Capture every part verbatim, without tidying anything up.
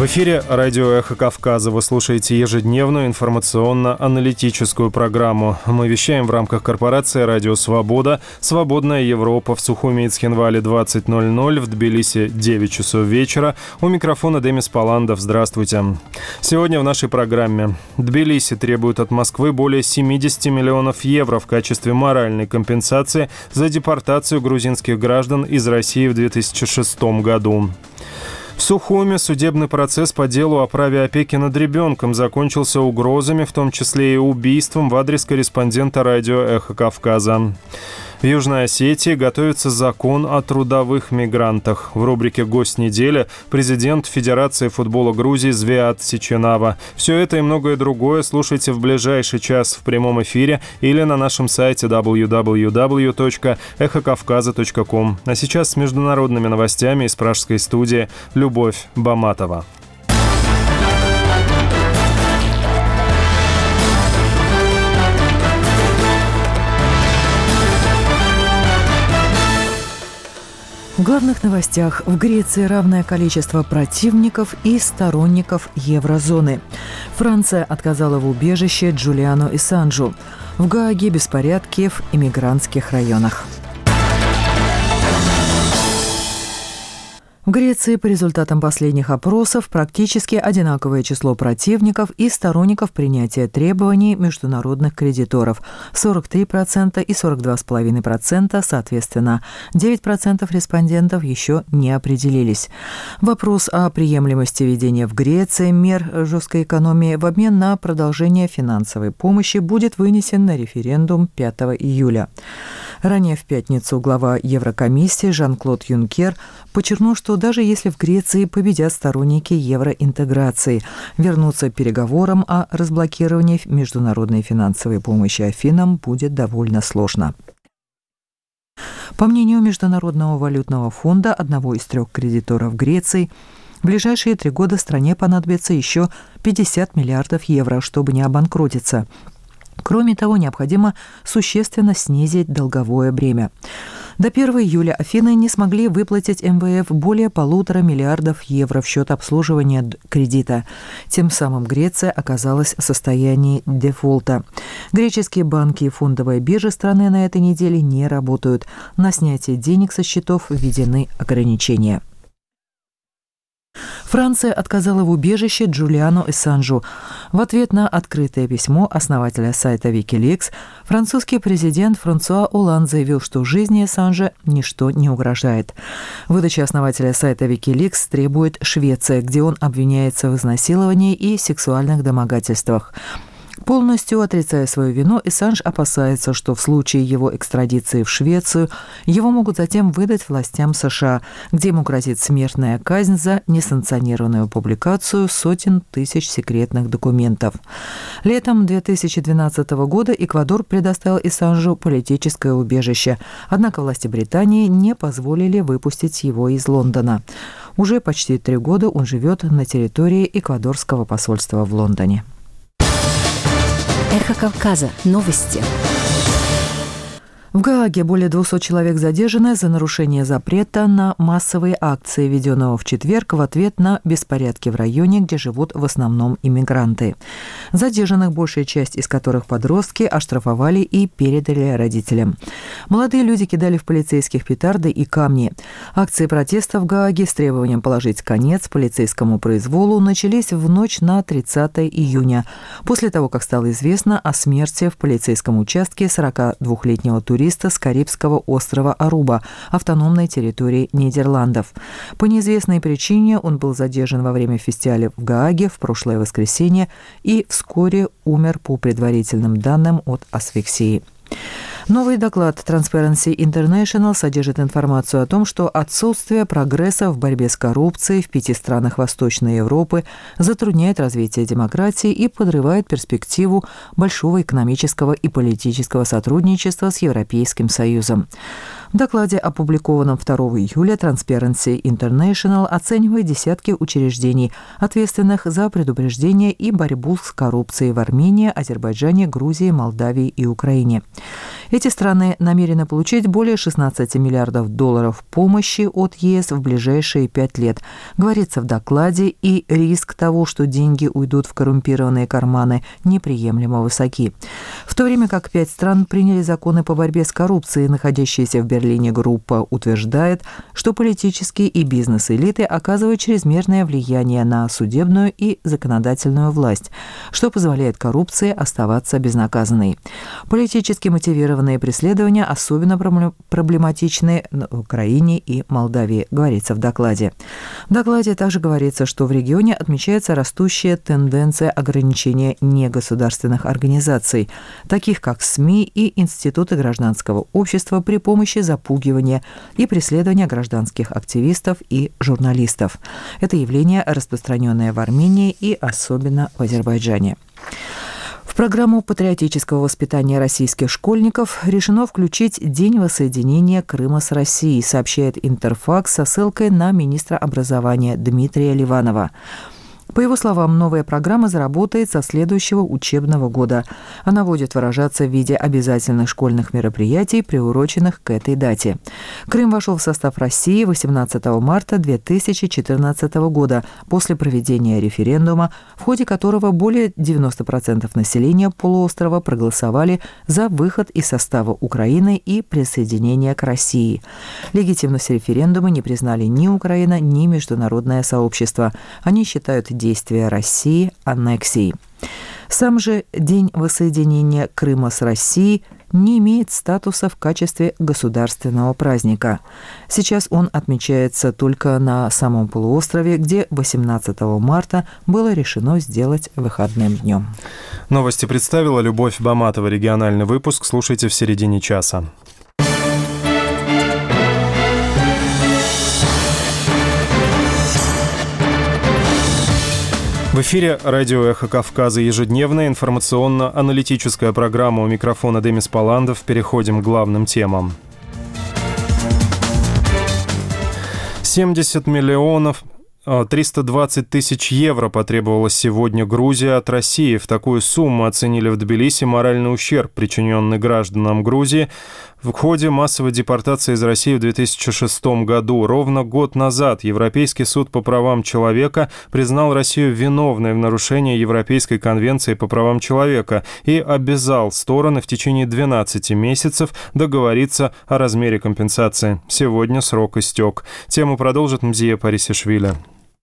В эфире радио «Эхо Кавказа». Вы слушаете ежедневную информационно-аналитическую программу. Мы вещаем в рамках корпорации «Радио Свобода». «Свободная Европа» в Сухуми и Цхинвале двадцать ноль ноль, в Тбилиси девять часов вечера. У микрофона Демис Паландов. Здравствуйте. Сегодня в нашей программе. Тбилиси требует от Москвы более семьдесят миллионов евро в качестве моральной компенсации за депортацию грузинских граждан из России в две тысячи шестом году. В Сухуми судебный процесс по делу о праве опеки над ребенком закончился угрозами, в том числе и убийством, в адрес корреспондента радио «Эхо Кавказа». В Южной Осетии готовится закон о трудовых мигрантах. В рубрике «Гость недели» президент Федерации футбола Грузии Звиат Сиченава. Все это и многое другое слушайте в ближайший час в прямом эфире или на нашем сайте дабл ю дабл ю дабл ю точка эхо кавказа точка ком. А сейчас с международными новостями из пражской студии Любовь Баматова. В главных новостях: в Греции равное количество противников и сторонников еврозоны. Франция отказала в убежище Джулиану Ассанжу. В Гааге беспорядки в иммигрантских районах. В Греции по результатам последних опросов практически одинаковое число противников и сторонников принятия требований международных кредиторов – сорок три процента и сорок два целых пять десятых процента соответственно. девять процентов респондентов еще не определились. Вопрос о приемлемости введения в Греции мер жесткой экономии в обмен на продолжение финансовой помощи будет вынесен на референдум пятого июля. Ранее в пятницу глава Еврокомиссии Жан-Клод Юнкер подчеркнул, что даже если в Греции победят сторонники евроинтеграции, вернуться к переговорам о разблокировании международной финансовой помощи Афинам будет довольно сложно. По мнению Международного валютного фонда, одного из трех кредиторов Греции, в ближайшие три года стране понадобится еще пятьдесят миллиардов евро, чтобы не обанкротиться. Кроме того, необходимо существенно снизить долговое бремя. До первого июля Афины не смогли выплатить эм вэ эф более полутора миллиардов евро в счет обслуживания кредита. Тем самым Греция оказалась в состоянии дефолта. Греческие банки и фондовая биржа страны на этой неделе не работают. На снятие денег со счетов введены ограничения. Франция отказала в убежище Джулиану Ассанжу. В ответ на открытое письмо основателя сайта Wikileaks французский президент Франсуа Олланд заявил, что жизни Ассанжа ничто не угрожает. Выдача основателя сайта Wikileaks требует Швеция, где он обвиняется в изнасиловании и сексуальных домогательствах. Полностью отрицая свою вину, Ассанж опасается, что в случае его экстрадиции в Швецию его могут затем выдать властям США, где ему грозит смертная казнь за несанкционированную публикацию сотен тысяч секретных документов. Летом две тысячи двенадцатого года Эквадор предоставил Ассанжу политическое убежище, однако власти Британии не позволили выпустить его из Лондона. Уже почти три года он живет на территории эквадорского посольства в Лондоне. Эхо Кавказа. Новости. В Гааге более двухсот человек задержаны за нарушение запрета на массовые акции, введенного в четверг в ответ на беспорядки в районе, где живут в основном иммигранты. Задержанных, большая часть из которых подростки, оштрафовали и передали родителям. Молодые люди кидали в полицейских петарды и камни. Акции протеста в Гааге с требованием положить конец полицейскому произволу начались в ночь на тридцатое июня, после того, как стало известно о смерти в полицейском участке сорокадвухлетнего туриста с Карибского острова Аруба, автономной территории Нидерландов. По неизвестной причине он был задержан во время фестиваля в Гааге в прошлое воскресенье и вскоре умер по предварительным данным от асфиксии. Новый доклад Transparency International содержит информацию о том, что отсутствие прогресса в борьбе с коррупцией в пяти странах Восточной Европы затрудняет развитие демократии и подрывает перспективу большого экономического и политического сотрудничества с Европейским Союзом. В докладе, опубликованном второго июля, Transparency International оценивает десятки учреждений, ответственных за предупреждение и борьбу с коррупцией в Армении, Азербайджане, Грузии, Молдавии и Украине. Эти страны намерены получить более шестнадцати миллиардов долларов помощи от ЕС в ближайшие пять лет, говорится в докладе, и риск того, что деньги уйдут в коррумпированные карманы, неприемлемо высоки. В то время как пять стран приняли законы по борьбе с коррупцией, находящаяся в Берлине группа утверждает, что политические и бизнес-элиты оказывают чрезмерное влияние на судебную и законодательную власть, что позволяет коррупции оставаться безнаказанной. Политически мотивированные преследования особенно проблематичны в Украине и Молдавии, говорится в докладе. В докладе также говорится, что в регионе отмечается растущая тенденция ограничения негосударственных организаций, таких как СМИ и институты гражданского общества, при помощи запугивания и преследования гражданских активистов и журналистов. Это явление распространенное в Армении и особенно в Азербайджане. В программу патриотического воспитания российских школьников решено включить День воссоединения Крыма с Россией, сообщает Интерфакс со ссылкой на министра образования Дмитрия Ливанова. По его словам, новая программа заработает со следующего учебного года. Она будет выражаться в виде обязательных школьных мероприятий, приуроченных к этой дате. Крым вошел в состав России восемнадцатого марта две тысячи четырнадцатого года после проведения референдума, в ходе которого более девяноста процентов населения полуострова проголосовали за выход из состава Украины и присоединение к России. Легитимность референдума не признали ни Украина, ни международное сообщество. Они считают действия России аннексией. Сам же День воссоединения Крыма с Россией не имеет статуса в качестве государственного праздника. Сейчас он отмечается только на самом полуострове, где восемнадцатого марта было решено сделать выходным днем. Новости представила Любовь Баматова. Региональный выпуск слушайте в середине часа. В эфире радио «Эхо Кавказа», ежедневная информационно-аналитическая программа. У микрофона Демис Паландов. Переходим к главным темам. семьдесят миллионов триста двадцать тысяч евро потребовалось сегодня Грузия от России. В такую сумму оценили в Тбилиси моральный ущерб, причиненный гражданам Грузии в ходе массовой депортации из России в две тысячи шестом году. Ровно год назад Европейский суд по правам человека признал Россию виновной в нарушении Европейской конвенции по правам человека и обязал стороны в течение двенадцати месяцев договориться о размере компенсации. Сегодня срок истек. Тему продолжит Мзия Парисишвили.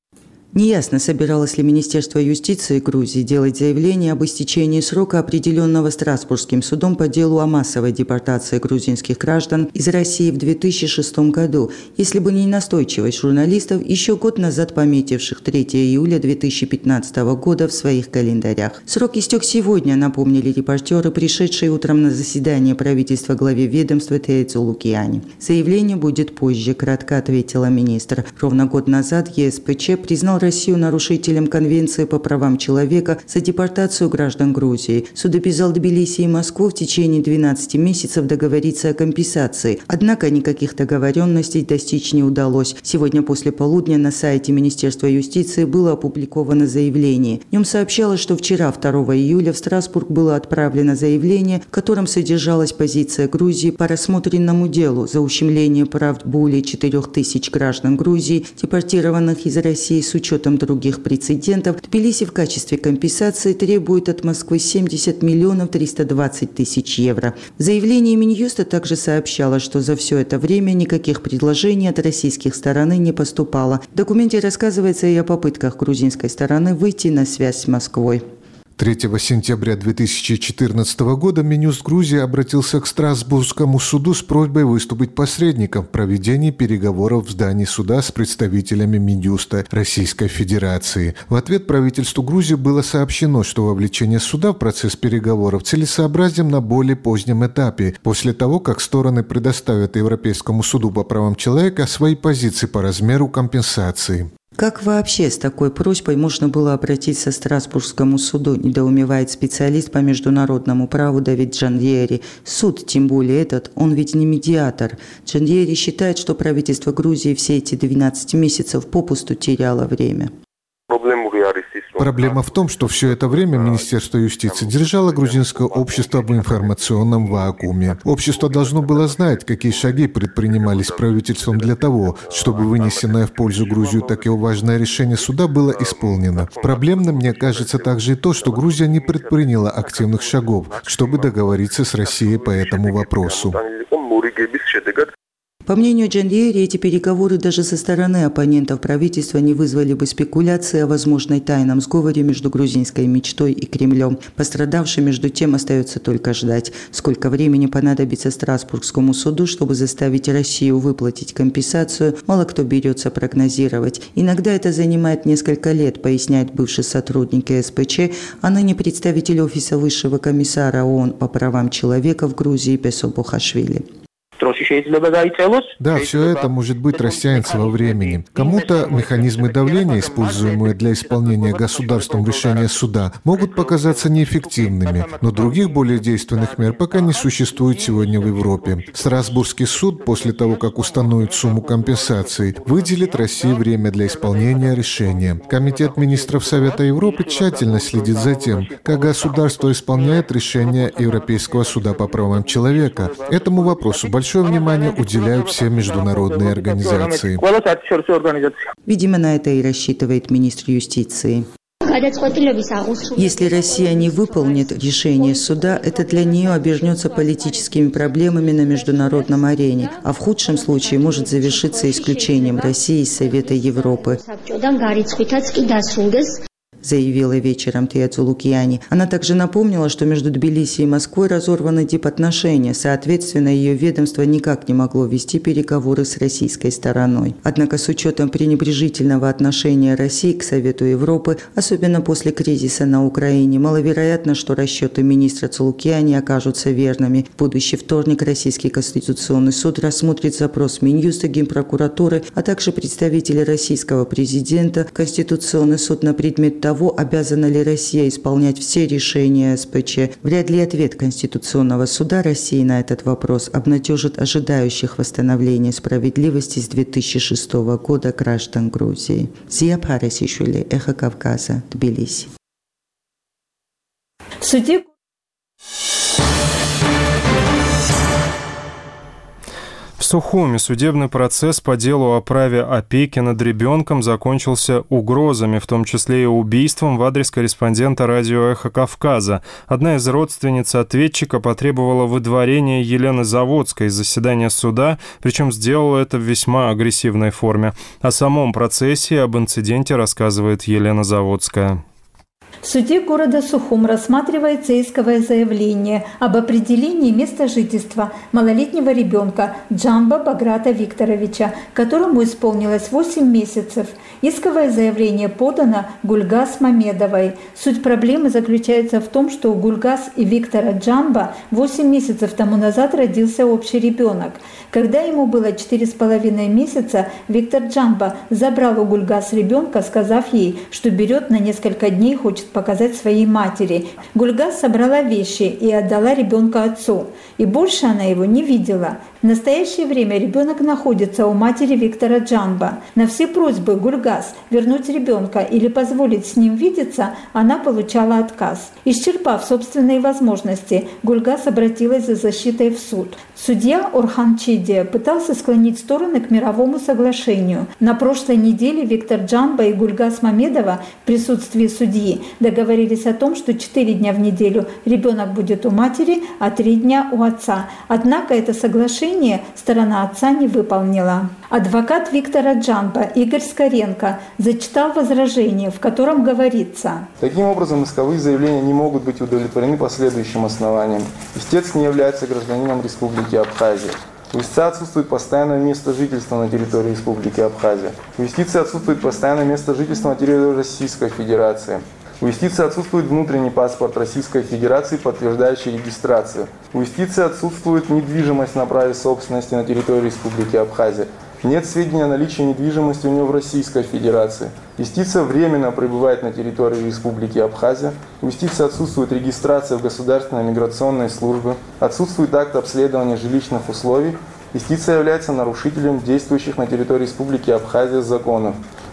Неясно, собиралось ли Министерство юстиции Грузии делать заявление об истечении срока, определенного Страсбургским судом по делу о массовой депортации грузинских граждан из России в две тысячи шестом году, если бы не настойчивость журналистов, еще год назад пометивших третьего июля две тысячи пятнадцатого года в своих календарях. Срок истек сегодня, напомнили репортеры, пришедшие утром на заседание правительства главе ведомства Тейцу Лукиани. Заявление будет позже, кратко ответила министр. Ровно год назад ЕСПЧ признал Россию нарушителем Конвенции по правам человека за депортацию граждан Грузии. Суд обязал Тбилиси и Москву в течение двенадцати месяцев договориться о компенсации. Однако никаких договоренностей достичь не удалось. Сегодня после полудня на сайте Министерства юстиции было опубликовано заявление. В нем сообщалось, что вчера, второго июля, в Страсбург было отправлено заявление, в котором содержалась позиция Грузии по рассмотренному делу за ущемление прав более четырёх тысяч граждан Грузии, депортированных из России с учетом учетом других прецедентов. Тбилиси в качестве компенсации требует от Москвы семьдесят миллионов триста двадцать тысяч евро. В заявлении Минюста также сообщалось, что за все это время никаких предложений от российских стороны не поступало. В документе рассказывается и о попытках грузинской стороны выйти на связь с Москвой. третьего сентября две тысячи четырнадцатого года Минюст Грузии обратился к Страсбургскому суду с просьбой выступить посредником в проведении переговоров в здании суда с представителями Минюста Российской Федерации. В ответ правительству Грузии было сообщено, что вовлечение суда в процесс переговоров целесообразен на более позднем этапе, после того, как стороны предоставят Европейскому суду по правам человека свои позиции по размеру компенсации. Как вообще с такой просьбой можно было обратиться к Страсбургскому суду, недоумевает специалист по международному праву Давид Джаньери. Суд, тем более этот, он ведь не медиатор. Джаньери считает, что правительство Грузии все эти двенадцать месяцев попусту теряло время. Проблема в том, что все это время Министерство юстиции держало грузинское общество в информационном вакууме. Общество должно было знать, какие шаги предпринимались правительством для того, чтобы вынесенное в пользу Грузии такое важное решение суда было исполнено. Проблемным, мне кажется, также и то, что Грузия не предприняла активных шагов, чтобы договориться с Россией по этому вопросу. По мнению Джандиери, эти переговоры даже со стороны оппонентов правительства не вызвали бы спекуляции о возможной тайном сговоре между грузинской мечтой и Кремлем. Пострадавшим, между тем, остается только ждать, сколько времени понадобится Страсбургскому суду, чтобы заставить Россию выплатить компенсацию, мало кто берется прогнозировать. Иногда это занимает несколько лет, поясняет бывший сотрудник СПЧ, а ныне представитель Офиса Высшего комиссара ООН по правам человека в Грузии Песо Бохашвили. Да, все это может быть растянется во времени. Кому-то механизмы давления, используемые для исполнения государством решения суда, могут показаться неэффективными, но других более действенных мер пока не существует сегодня в Европе. Страсбургский суд, после того, как установит сумму компенсации, выделит России время для исполнения решения. Комитет министров Совета Европы тщательно следит за тем, как государство исполняет решения Европейского суда по правам человека. Этому вопросу большое Большое внимание уделяют все международные организации. Видимо, на это и рассчитывает министр юстиции. Если Россия не выполнит решение суда, это для нее обернется политическими проблемами на международном арене, а в худшем случае может завершиться исключением России из Совета Европы, заявила вечером Тиацу Лукьяни. Она также напомнила, что между Тбилиси и Москвой разорваны дипотношения, соответственно, ее ведомство никак не могло вести переговоры с российской стороной. Однако с учетом пренебрежительного отношения России к Совету Европы, особенно после кризиса на Украине, маловероятно, что расчеты министра Цулукьяни окажутся верными. В будущий вторник Российский Конституционный суд рассмотрит запрос Минюста, Генпрокуратуры, а также представителей российского президента в Конституционный суд на предмет того, того, обязана ли Россия исполнять все решения СПЧ. Вряд ли ответ Конституционного суда России на этот вопрос обнадежит ожидающих восстановления справедливости с две тысячи шестого года граждан Грузии. Зия Парасишвили, Эхо Кавказа, Тбилиси. В суде В Сухуми судебный процесс по делу о праве опеки над ребенком закончился угрозами, в том числе и убийством в адрес корреспондента радио «Эхо Кавказа». Одна из родственниц ответчика потребовала выдворения Елены Заводской из заседания суда, причем сделала это в весьма агрессивной форме. О самом процессе и об инциденте рассказывает Елена Заводская. В суде города Сухум рассматривается исковое заявление об определении места жительства малолетнего ребенка Джамба Баграта Викторовича, которому исполнилось восемь месяцев. Исковое заявление подано Гульгас Мамедовой. Суть проблемы заключается в том, что у Гульгас и Виктора Джамба восемь месяцев тому назад родился общий ребенок. Когда ему было четыре с половиной месяца, Виктор Джамба забрал у Гульгас ребенка, сказав ей, что берет на несколько дней, хочет показать своей матери. Гульгас собрала вещи и отдала ребенка отцу. И больше она его не видела. В настоящее время ребенок находится у матери Виктора Джамба. На все просьбы Гульгас вернуть ребенка или позволить с ним видеться, она получала отказ. Исчерпав собственные возможности, Гульгас обратилась за защитой в суд. Судья Орхан Чидия пытался склонить стороны к мировому соглашению. На прошлой неделе Виктор Джамба и Гульгас Мамедова в присутствии судьи договорились о том, что четыре дня в неделю ребенок будет у матери, а три дня у отца. Однако это соглашение сторона отца не выполнила. Адвокат Виктора Джамба Игорь Скоренко зачитал возражение, в котором говорится: таким образом, исковые заявления не могут быть удовлетворены по следующим основаниям. Истец не является гражданином Республики Абхазия. У истца отсутствует постоянное место жительства на территории Республики Абхазия. У истицы отсутствует постоянное место жительства на территории Российской Федерации. У истицы отсутствует внутренний паспорт Российской Федерации, подтверждающий регистрацию. У истицы отсутствует недвижимость на праве собственности на территории Республики Абхазия. Нет сведений о наличии недвижимости у него в Российской Федерации. Истица временно пребывает на территории Республики Абхазия. У истицы отсутствует регистрация в Государственной миграционной службе. Отсутствует акт обследования жилищных условий. Истица является нарушителем действующих на территории Республики Абхазия законов.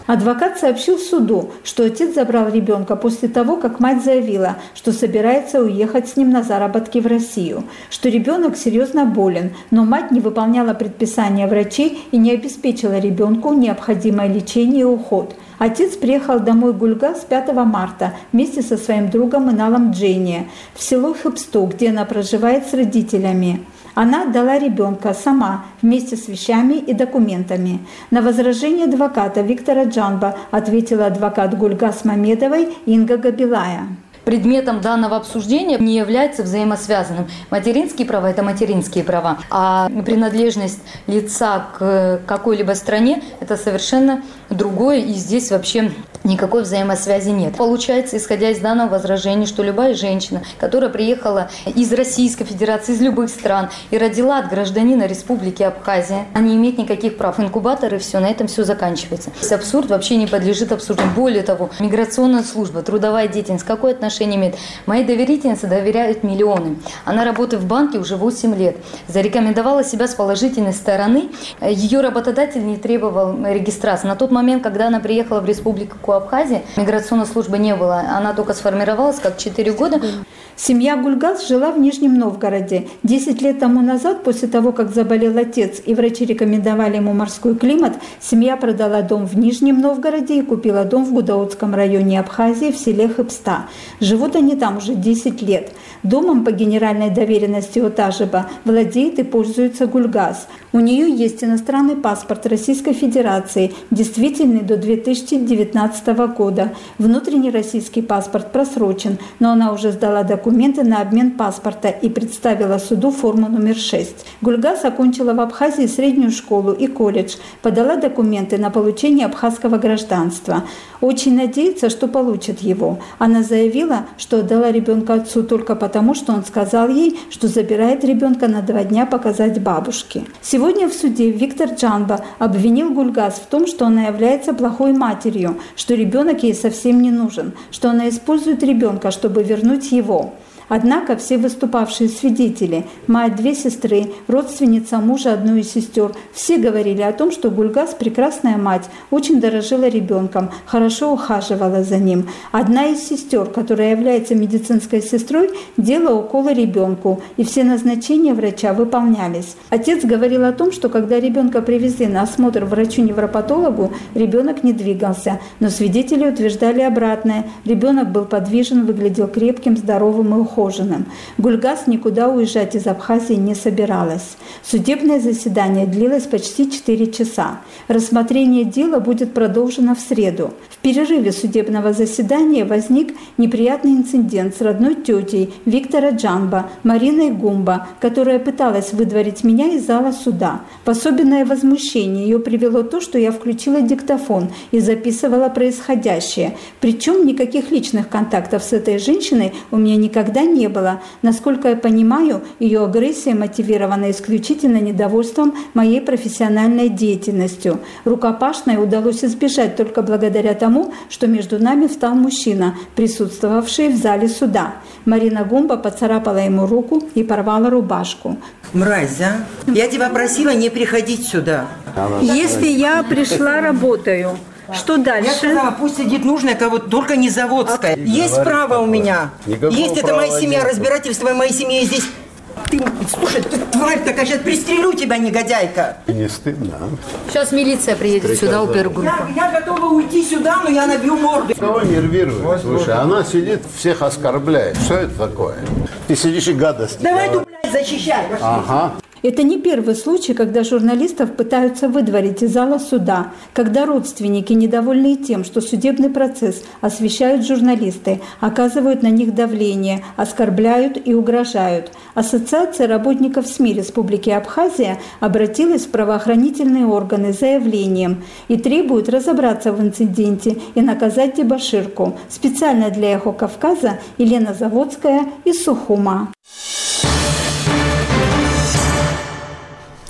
Адвокат сообщил суду, что отец забрал ребенка после того, как мать заявила, что собирается уехать с ним на заработки в Россию, что ребенок серьезно болен, но мать не выполняла предписания врачей и не обеспечила ребенку необходимое лечение и уход. Отец приехал домой Гульгас пятого марта вместе со своим другом Иналом Джейни в село Хыбсту, где она проживает с родителями. Она отдала ребенка сама вместе с вещами и документами. На возражение адвоката Виктора Джамба ответила адвокат Гульгас Мамедовой Инга Габилая. Предметом данного обсуждения не является взаимосвязанным. Материнские права – это материнские права, а принадлежность лица к какой-либо стране – это совершенно другое, и здесь вообще никакой взаимосвязи нет. Получается, исходя из данного возражения, что любая женщина, которая приехала из Российской Федерации, из любых стран и родила от гражданина Республики Абхазия, она не имеет никаких прав. Инкубаторы, все, на этом все заканчивается. Абсурд вообще не подлежит обсуждению. Более того, миграционная служба, трудовая деятельность, какое отношение имеет? Моей доверительнице доверяют миллионы. Она работает в банке уже восемь лет. Зарекомендовала себя с положительной стороны. Ее работодатель не требовал регистрации. На тот момент, когда она приехала в Республику Абхазия, миграционной службы не было. Она только сформировалась как четыре года. Семья Гульгас жила в Нижнем Новгороде. Десять лет тому назад, после того, как заболел отец и врачи рекомендовали ему морской климат, семья продала дом в Нижнем Новгороде и купила дом в Гудаутском районе Абхазии в селе Хыбста. Живут они там уже десять лет. Домом по генеральной доверенности Отажеба владеет и пользуется Гульгас. У нее есть иностранный паспорт Российской Федерации, действительный до две тысячи девятнадцатого года. Внутренний российский паспорт просрочен, но она уже сдала документы на обмен паспорта и представила суду форму номер шесть. Гульгас окончила в Абхазии среднюю школу и колледж, подала документы на получение абхазского гражданства. Очень надеется, что получит его. Она заявила, что отдала ребенка отцу только потому, что он сказал ей, что забирает ребенка на два дня показать бабушке. Сегодня в суде Виктор Джамба обвинил Гульгас в том, что она является плохой матерью, что ребенок ей совсем не нужен, что она использует ребенка, чтобы вернуть его. Однако все выступавшие свидетели, мать, две сестры, родственница мужа одной из сестер, все говорили о том, что Гульгас, прекрасная мать, очень дорожила ребенком, хорошо ухаживала за ним. Одна из сестер, которая является медицинской сестрой, делала уколы ребенку, и все назначения врача выполнялись. Отец говорил о том, что когда ребенка привезли на осмотр врачу-невропатологу, ребенок не двигался, но свидетели утверждали обратное. Ребенок был подвижен, выглядел крепким, здоровым и ухоженным. Гульгас никуда уезжать из Абхазии не собиралась. Судебное заседание длилось почти четыре часа. Рассмотрение дела будет продолжено в среду. В перерыве судебного заседания возник неприятный инцидент с родной тетей Виктора Джамба, Мариной Гумба, которая пыталась выдворить меня из зала суда. В особенное возмущение ее привело то, что я включила диктофон и записывала происходящее. Причем никаких личных контактов с этой женщиной у меня никогда не было. Насколько я понимаю, ее агрессия мотивирована исключительно недовольством моей профессиональной деятельностью. Рукопашной удалось избежать только благодаря тому, что между нами встал мужчина, присутствовавший в зале суда. Марина Гумба поцарапала ему руку и порвала рубашку. Мразь, а? Я тебя просила не приходить сюда. Если я пришла, работаю. Что дальше? Я сказала, пусть сидит нужная кого-то, только не заводская. А, есть право такое. У меня. Никакого есть это моя семья, нет. Разбирательство моей семьи здесь. Ты, слушай, ты тварь такая, сейчас пристрелю тебя, негодяйка. Не стыдно, а? Сейчас милиция приедет Приказали. Сюда, опергруппа. Я, я готова уйти сюда, но я набью морду. Кого нервирует? Слушай, она сидит, всех оскорбляет. Что это такое? Ты сидишь и гадости. Давай ты, блядь, защищай. Ага. Это не первый случай, когда журналистов пытаются выдворить из зала суда, когда родственники, недовольные тем, что судебный процесс освещают журналисты, оказывают на них давление, оскорбляют и угрожают. Ассоциация работников СМИ Республики Абхазия обратилась в правоохранительные органы с заявлением и требует разобраться в инциденте и наказать дебоширку. Специально для «Эхо Кавказа» Елена Заводская из Сухума.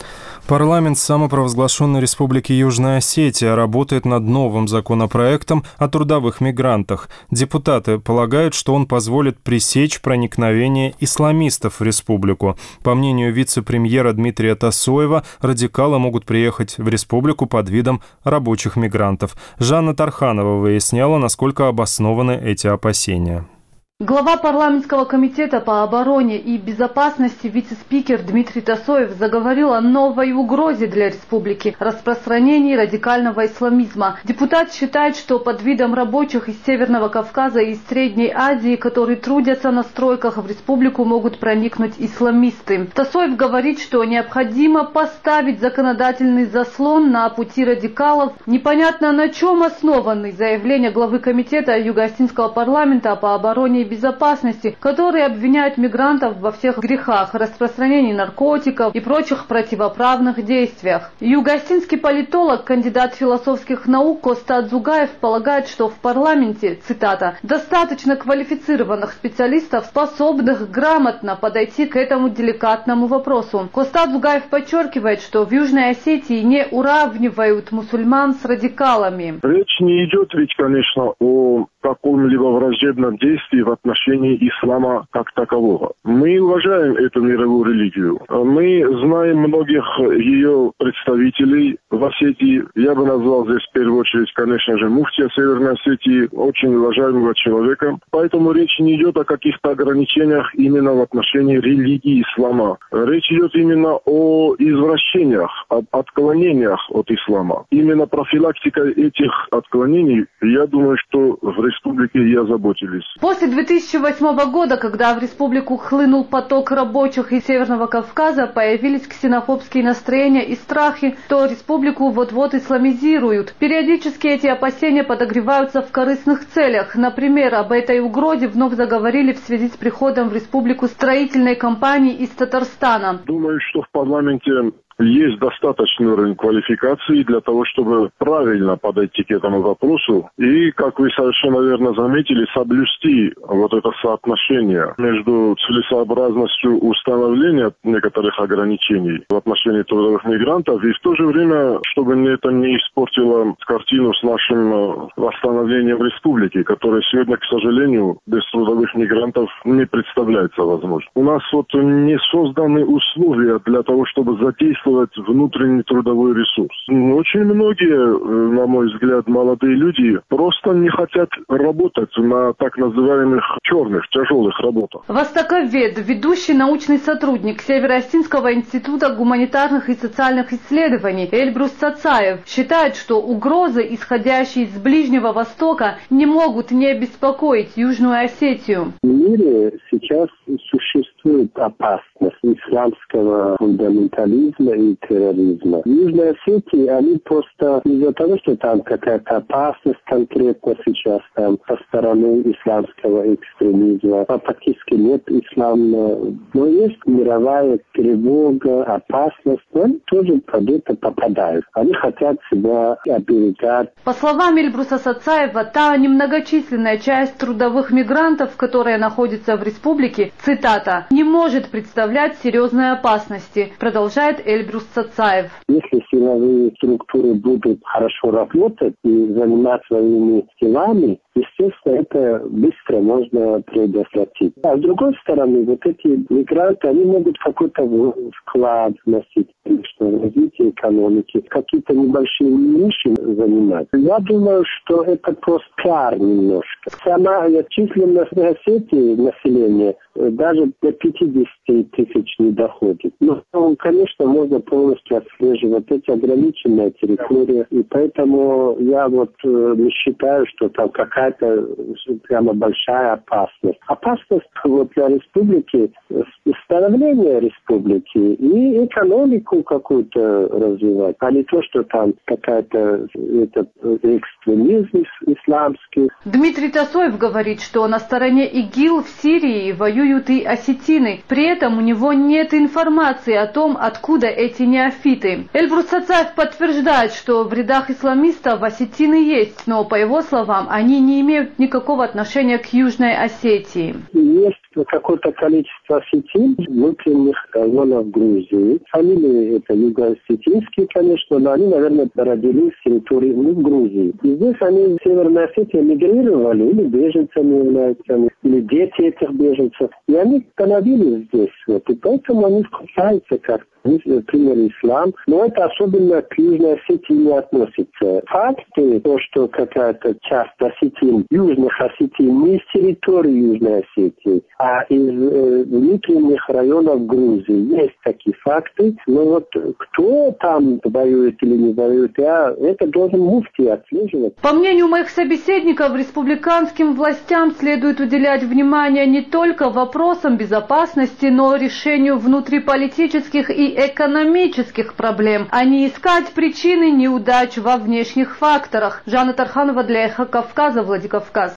Парламент самопровозглашенной Республики Южная Осетия работает над новым законопроектом о трудовых мигрантах. Депутаты полагают, что он позволит пресечь проникновение исламистов в республику. По мнению вице-премьера Дмитрия Тасоева, радикалы могут приехать в республику под видом рабочих мигрантов. Жанна Тарханова выясняла, насколько обоснованы эти опасения. Глава парламентского комитета по обороне и безопасности вице-спикер Дмитрий Тасоев заговорил о новой угрозе для республики – распространении радикального исламизма. Депутат считает, что под видом рабочих из Северного Кавказа и из Средней Азии, которые трудятся на стройках, в республику могут проникнуть исламисты. Тасоев говорит, что необходимо поставить законодательный заслон на пути радикалов. Непонятно, на чем основаны заявления главы комитета Юго-Осетинского парламента по обороне и безопасности, которые обвиняют мигрантов во всех грехах, распространении наркотиков и прочих противоправных действиях. Юго-Осетинский политолог, кандидат философских наук Костад Зугаев полагает, что в парламенте, цитата, «достаточно квалифицированных специалистов, способных грамотно подойти к этому деликатному вопросу». Костад Зугаев подчеркивает, что в Южной Осетии не уравнивают мусульман с радикалами. Речь не идет ведь, конечно, о каком-либо враждебном действии в отношении ислама как такового. Мы уважаем эту мировую религию. Мы знаем многих ее представителей в Осетии. Я бы назвал здесь в первую очередь, конечно же, муфтия Северной Осетии, очень уважаемого человека. Поэтому речь не идет о каких-то ограничениях именно в отношении религии ислама. Речь идет именно о извращениях, об отклонениях от ислама. Именно профилактикой этих отклонений, я думаю, что в республике и озаботились. После две тысячи восьмого года, когда в республику хлынул поток рабочих из Северного Кавказа, появились ксенофобские настроения и страхи, что республику вот-вот исламизируют. Периодически эти опасения подогреваются в корыстных целях. Например, об этой угрозе вновь заговорили в связи с приходом в республику строительной компании из Татарстана. Думаю, что в парламенте есть достаточный уровень квалификации для того, чтобы правильно подойти к этому вопросу и, как вы совершенно верно заметили, соблюсти вот это соотношение между целесообразностью установления некоторых ограничений в отношении трудовых мигрантов и в то же время, чтобы это не испортило картину с нашим восстановлением республики, которая сегодня, к сожалению, без трудовых мигрантов не представляется возможным. У нас вот не созданы условия для того, чтобы задействовать внутренний трудовой ресурс. Очень многие, на мой взгляд, молодые люди просто не хотят работать на так называемых черных, тяжелых работах. Востоковед, ведущий научный сотрудник Северо-Осетинского института гуманитарных и социальных исследований Эльбрус Цацаев, считает, что угрозы, исходящие из Ближнего Востока, не могут не беспокоить Южную Осетию. В мире сейчас существует опасность исламского фундаментализма и терроризма. В Южной Осетии они просто из-за того, что там какая-то опасность конкретно сейчас там со стороны исламского экстремизма, практически нет ислама, но есть мировая тревога, опасность, но они тоже под это попадают. Они хотят себя оберегать. По словам Эльбруса Цацаева, та немногочисленная часть трудовых мигрантов, которая находится в республике, цитата, не может представлять серьезной опасности, продолжает Эльбрус Цацаев. Если силовые структуры будут хорошо работать и заниматься своими делами, естественно, это быстро можно предотвратить. А с другой стороны, вот эти мигранты, они могут какой-то вклад вносить в развитие экономики, какие-то небольшие ниши занимать. Я думаю, что это просто пиар немножко. Сама численность в Осетии населения даже до пятидесяти тысяч не доходит. Но, конечно, можно полностью отслеживать эти ограниченные территории. И поэтому я вот не считаю, что там какая-то прямо большая опасность. Опасность вот для республики, становление республики и экономику какую-то развивать, а не то, что там какая-то этот экстремизм исламский. Дмитрий Тасоев говорит, что на стороне ИГИЛ в Сирии воюют и осетины. При этом у него нет информации о том, откуда эти неофиты. Эльбрус Цацаев подтверждает, что в рядах исламистов осетины есть, но, по его словам, они не имеют никакого отношения к Южной Осетии. Есть какое-то количество осетин внутренних районов Грузии. Фамилии это юго-осетинские, конечно, но они, наверное, родились в территории ну, в Грузии. И здесь они в Северной Осетии мигрировали, или беженцами являются, или дети этих беженцев. И они становились здесь. Вот. И поэтому они включаются как приняли ислам, но это особенно к Южной Осетии не относится. Факты, то, что какая-то часть осетин, южных осетин, не из территории Южной Осетии, а из э, внутренних районов Грузии. Есть такие факты, но вот кто там воюет или не воюет, я, это должен муфти отслеживать. По мнению моих собеседников, республиканским властям следует уделять внимание не только вопросам безопасности, но и решению внутриполитических и экономических проблем, а не искать причины неудач во внешних факторах. Жанна Тарханова для Эхо Кавказа, Владикавказ.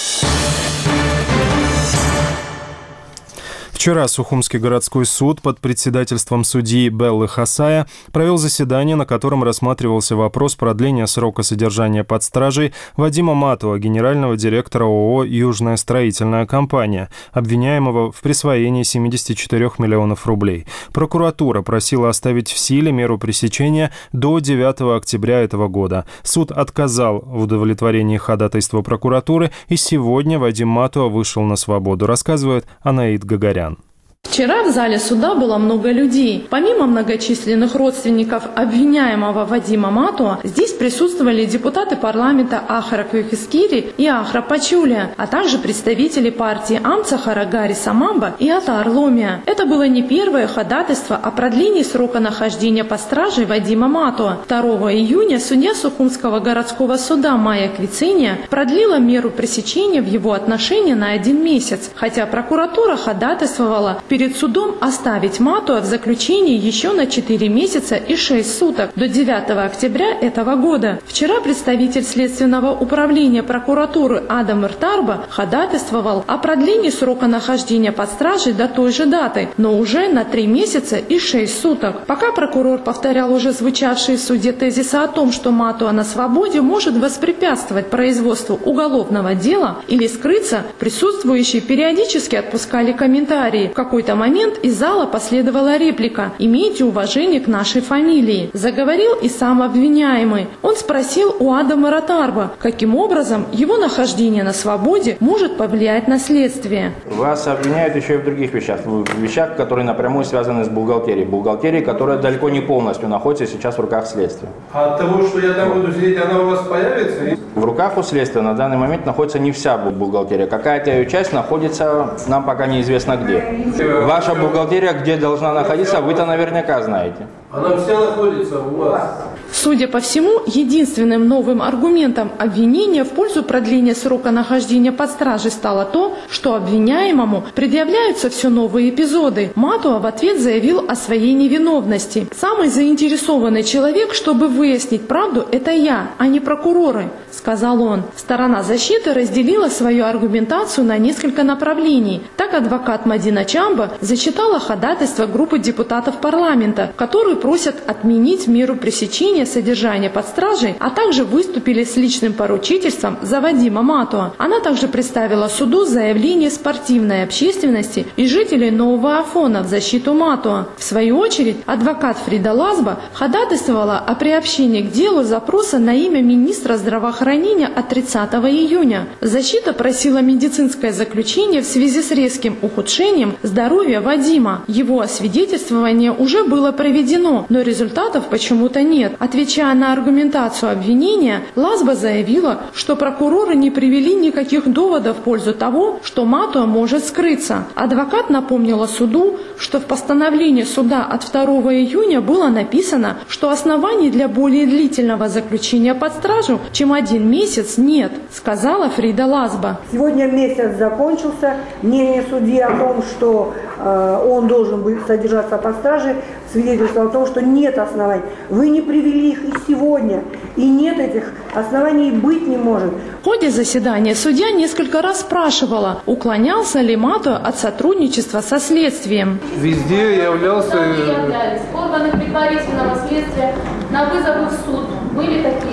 Вчера Сухумский городской суд под председательством судьи Беллы Хасая провел заседание, на котором рассматривался вопрос продления срока содержания под стражей Вадима Матова, генерального директора ООО «Южная строительная компания», обвиняемого в присвоении семьдесят четыре миллионов рублей. Прокуратура просила оставить в силе меру пресечения до девятого октября этого года. Суд отказал в удовлетворении ходатайства прокуратуры, и сегодня Вадим Матова вышел на свободу, рассказывает Анаид Гагарян. Вчера в зале суда было много людей. Помимо многочисленных родственников обвиняемого Вадима Матуа, здесь присутствовали депутаты парламента Ахра Кюхискири и Ахра Пачулия, а также представители партии Амцахара Гари Самамба и Атар Ломия. Это было не первое ходатайство о продлении срока нахождения под стражей Вадима Матуа. второго июня судья Сухумского городского суда Майя Квициния продлила меру пресечения в его отношении на один месяц, хотя прокуратура ходатайствовала перед судом оставить Матуа в заключении еще на четыре месяца и шесть суток до девятого октября этого года. Вчера представитель Следственного управления прокуратуры Адам Иртарба ходатайствовал о продлении срока нахождения под стражей до той же даты, но уже на три месяца и шесть суток. Пока прокурор повторял уже звучавшие в суде тезисы о том, что Матуа на свободе может воспрепятствовать производству уголовного дела или скрыться, присутствующие периодически отпускали комментарии. В какой В какой-то момент из зала последовала реплика «Имейте уважение к нашей фамилии». Заговорил и сам обвиняемый. Он спросил у Адама Ратарба, каким образом его нахождение на свободе может повлиять на следствие. Вас обвиняют еще и в других вещах, в вещах, которые напрямую связаны с бухгалтерией. Бухгалтерией, которая далеко не полностью находится сейчас в руках следствия. А от того, что я там буду сидеть, она у вас появится? В руках у следствия на данный момент находится не вся бухгалтерия. Какая-то ее часть находится, нам пока неизвестно где. Ваша бухгалтерия где должна находиться, вы-то наверняка знаете. Она вся находится у вас. Судя по всему, единственным новым аргументом обвинения в пользу продления срока нахождения под стражей стало то, что обвиняемому предъявляются все новые эпизоды. Матуа в ответ заявил о своей невиновности. «Самый заинтересованный человек, чтобы выяснить правду, это я, а не прокуроры», — сказал он. Сторона защиты разделила свою аргументацию на несколько направлений. Так адвокат Мадина Чамба зачитала ходатайство группы депутатов парламента, которые просят отменить меру пресечения содержания под стражей, а также выступили с личным поручительством за Вадима Матуа. Она также представила суду заявление спортивной общественности и жителей Нового Афона в защиту Матуа. В свою очередь, адвокат Фрида Лазба ходатайствовала о приобщении к делу запроса на имя министра здравоохранения от тридцатого июня. Защита просила медицинское заключение в связи с резким ухудшением здоровья Вадима. Его освидетельствование уже было проведено, но результатов почему-то нет. Отвечая на аргументацию обвинения, Лазба заявила, что прокуроры не привели никаких доводов в пользу того, что Матуа может скрыться. Адвокат напомнила суду, что в постановлении суда от второго июня было написано, что оснований для более длительного заключения под стражу, чем один месяц, нет, сказала Фрида Лазба. Сегодня месяц закончился. Мнение судьи о том, что э, он должен быть содержаться под стражей, свидетельство о том, что нет оснований. Вы не привели их и сегодня, и нет этих оснований, быть не может. В ходе заседания судья несколько раз спрашивала, уклонялся ли Матуа от сотрудничества со следствием. Везде являлся... Органы предварительного следствия на вызовы в суд были такие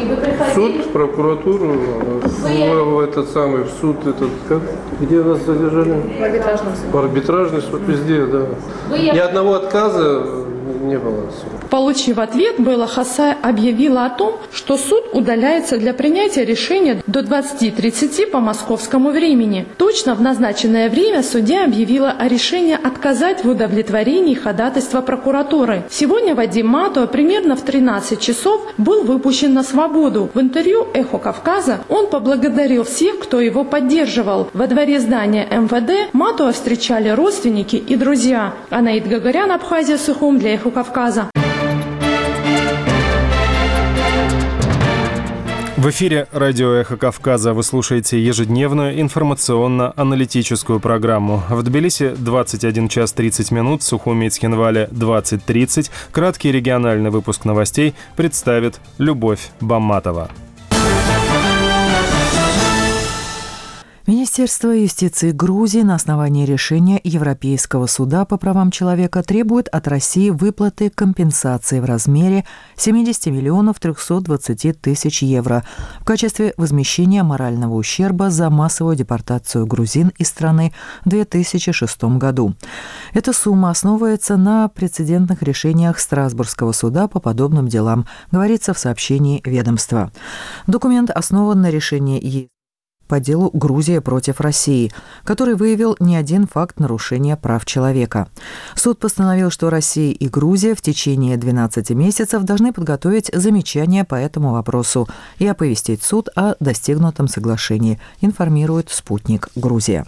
Вы приходили? Суд, в прокуратуру, в, в этот самый, в суд, этот, как? Где нас задержали? В арбитражном суде. В арбитражный суд, везде, да. Вы Ни одного отказа не было. Получив ответ, Белла Хасай объявила о том, что суд удаляется для принятия решения до двадцати тридцати по московскому времени. Точно в назначенное время судья объявила о решении отказать в удовлетворении ходатайства прокуратуры. Сегодня Вадим Матуа примерно в тринадцать часов был выпущен на свободу. В интервью «Эхо Кавказа» он поблагодарил всех, кто его поддерживал. Во дворе здания эм вэ дэ Матуа встречали родственники и друзья. Анаид Гагарян, Абхазия, Сухум для «Эхо Кавказа». В эфире радио «Эхо Кавказа» вы слушаете ежедневную информационно-аналитическую программу. В Тбилиси двадцать один час тридцать минут, в Сухуми и Цхинвале двадцать тридцать. Краткий региональный выпуск новостей представит Любовь Баматова. Министерство юстиции Грузии на основании решения Европейского суда по правам человека требует от России выплаты компенсации в размере семьдесят миллионов триста двадцать тысяч евро в качестве возмещения морального ущерба за массовую депортацию грузин из страны в две тысячи шестом году. Эта сумма основывается на прецедентных решениях Страсбургского суда по подобным делам, говорится в сообщении ведомства. Документ основан на решении ЕС по делу «Грузия против России», который выявил не один факт нарушения прав человека. Суд постановил, что Россия и Грузия в течение двенадцати месяцев должны подготовить замечания по этому вопросу и оповестить суд о достигнутом соглашении, информирует «Спутник Грузия».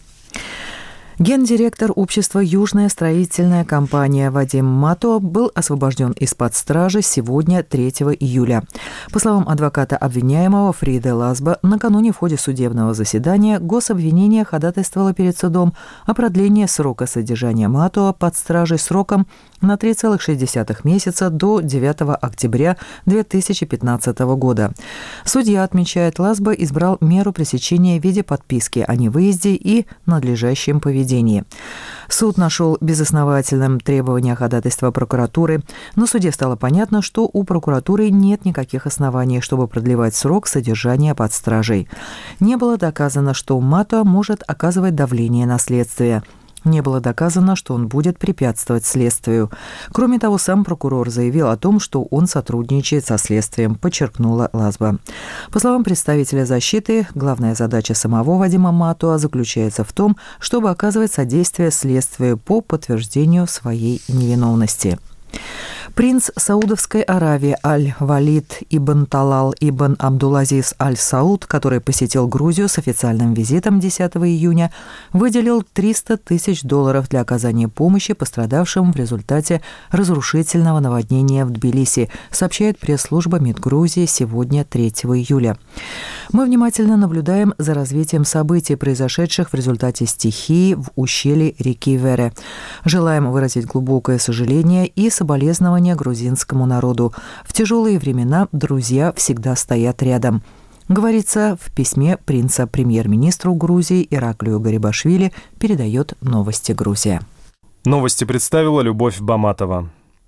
Гендиректор общества «Южная строительная компания» Вадим Матуа был освобожден из-под стражи сегодня, третьего июля. По словам адвоката обвиняемого Фриды Лазба, накануне в ходе судебного заседания гособвинение ходатайствовало перед судом о продлении срока содержания Матуа под стражей сроком на три целых шесть десятых месяца до девятого октября две тысячи пятнадцатого года. Судья, отмечает, Лазба избрал меру пресечения в виде подписки о невыезде и надлежащем поведении. Суд нашел безосновательным требования ходатайства прокуратуры. На суде стало понятно, что у прокуратуры нет никаких оснований, чтобы продлевать срок содержания под стражей. Не было доказано, что Матуа может оказывать давление на следствие. Не было доказано, что он будет препятствовать следствию. Кроме того, сам прокурор заявил о том, что он сотрудничает со следствием, подчеркнула Лазба. По словам представителя защиты, главная задача самого Вадима Матуа заключается в том, чтобы оказывать содействие следствию по подтверждению своей невиновности. Принц Саудовской Аравии Аль-Валид ибн Талал ибн Абдул-Азиз Аль-Сауд, который посетил Грузию с официальным визитом десятого июня, выделил триста тысяч долларов для оказания помощи пострадавшим в результате разрушительного наводнения в Тбилиси, сообщает пресс-служба МИД Грузии сегодня, третьего июля. Мы внимательно наблюдаем за развитием событий, произошедших в результате стихии в ущелье реки Вере. Желаем выразить глубокое сожаление и соболезнования грузинскому народу. В тяжелые времена друзья всегда стоят рядом. Говорится в письме принца премьер-министру Грузии Ираклию Гарибашвили, передает «Новости Грузия». Новости представила Любовь Баматова.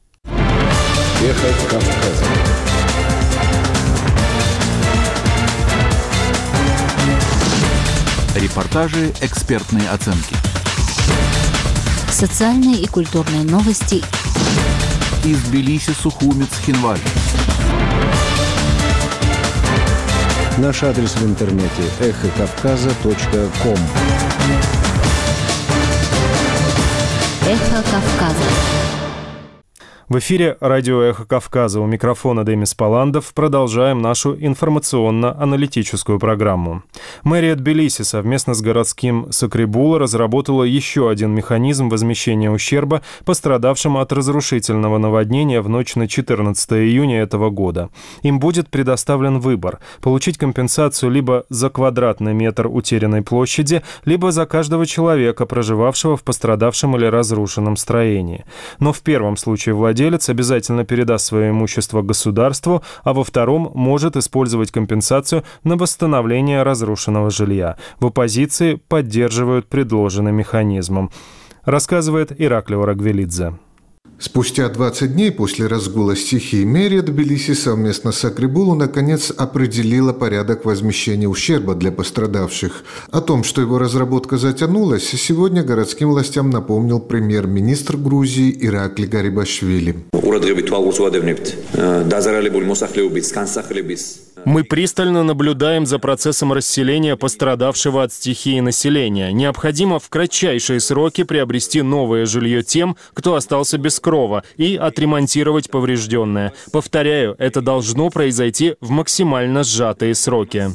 Эхо Кавказа. Репортажи, экспертные оценки. Социальные и культурные новости. Из Тбилиси, Сухуми, Цхинвали. Наш адрес в интернете эхо кавказа точка ком. Эхо Кавказа. В эфире радио «Эхо Кавказа». У микрофона Демис Паландов. Продолжаем нашу информационно-аналитическую программу. Мэрия Тбилиси совместно с городским Сакрибула разработала еще один механизм возмещения ущерба пострадавшим от разрушительного наводнения в ночь на четырнадцатое июня этого года. Им будет предоставлен выбор – получить компенсацию либо за квадратный метр утерянной площади, либо за каждого человека, проживавшего в пострадавшем или разрушенном строении. Но в первом случае владелец Владелец обязательно передаст свое имущество государству, а во втором может использовать компенсацию на восстановление разрушенного жилья. В оппозиции поддерживают предложенный механизм, рассказывает Ираклий Орагвелидзе. Спустя двадцать дней после разгула стихии мэрия Тбилиси совместно с Акребулу наконец определила порядок возмещения ущерба для пострадавших. О том, что его разработка затянулась, сегодня городским властям напомнил премьер-министр Грузии Иракли Гарибашвили. Мы пристально наблюдаем за процессом расселения пострадавшего от стихии населения. Необходимо в кратчайшие сроки приобрести новое жилье тем, кто остался без крова, и отремонтировать поврежденное. Повторяю, это должно произойти в максимально сжатые сроки.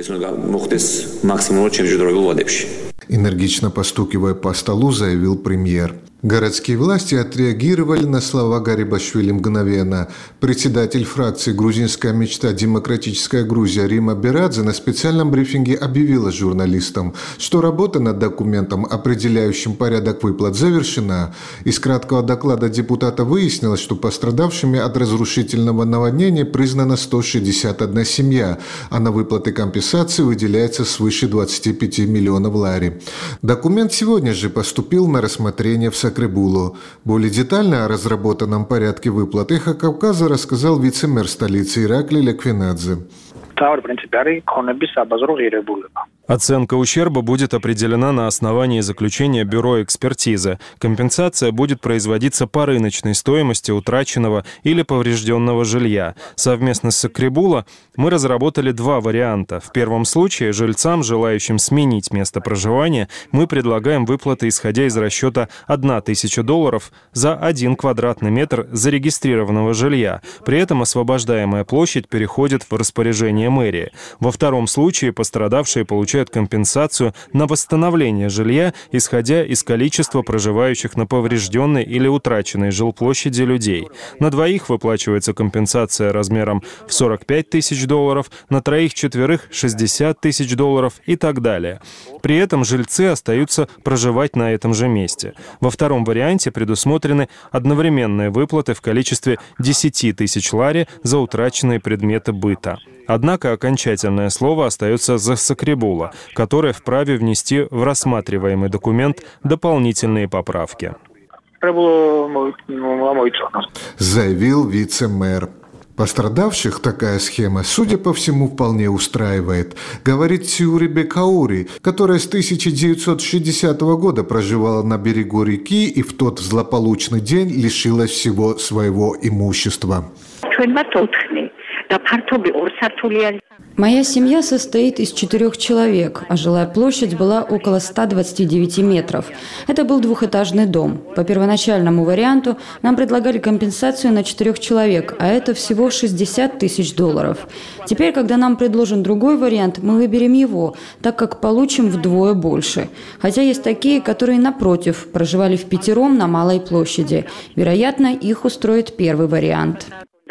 Энергично постукивая по столу, заявил премьер. Городские власти отреагировали на слова Гарибашвили мгновенно. Председатель фракции «Грузинская мечта. Демократическая Грузия» Рима Берадзе на специальном брифинге объявила журналистам, что работа над документом, определяющим порядок выплат, завершена. Из краткого доклада депутата выяснилось, что пострадавшими от разрушительного наводнения признана сто шестьдесят одна семья, а на выплаты компенсации выделяется свыше двадцати пяти миллионов лари. Документ сегодня же поступил на рассмотрение в Акребулу. Более детально о разработанном порядке выплат «Эхо Кавказа» рассказал вице-мэр столицы Иракли Леквинадзе. Оценка ущерба будет определена на основании заключения бюро экспертизы. Компенсация будет производиться по рыночной стоимости утраченного или поврежденного жилья. Совместно с Акребула мы разработали два варианта. В первом случае жильцам, желающим сменить место проживания, мы предлагаем выплаты, исходя из расчета одна тысяча долларов за один квадратный метр зарегистрированного жилья. При этом освобождаемая площадь переходит в распоряжение мэрии. Во втором случае пострадавшие получают компенсацию на восстановление жилья, исходя из количества проживающих на поврежденной или утраченной жилплощади людей. На двоих выплачивается компенсация размером в сорок пять тысяч долларов, на троих-четверых – шестьдесят тысяч долларов и так далее. При этом жильцы остаются проживать на этом же месте. Во втором варианте предусмотрены одновременные выплаты в количестве десяти тысяч лари за утраченные предметы быта. Однако окончательное слово остается за Акребула, которое вправе внести в рассматриваемый документ дополнительные поправки. Заявил вице-мэр. Пострадавших такая схема, судя по всему, вполне устраивает, говорит Сиури Бекаури, которая с тысяча девятьсот шестидесятого года проживала на берегу реки и в тот злополучный день лишилась всего своего имущества. Моя семья состоит из четырех человек, а жилая площадь была около ста двадцати девяти метров. Это был двухэтажный дом. По первоначальному варианту нам предлагали компенсацию на четырех человек, а это всего шестьдесят тысяч долларов. Теперь, когда нам предложен другой вариант, мы выберем его, так как получим вдвое больше. Хотя есть такие, которые, напротив, проживали впятером на малой площади. Вероятно, их устроит первый вариант.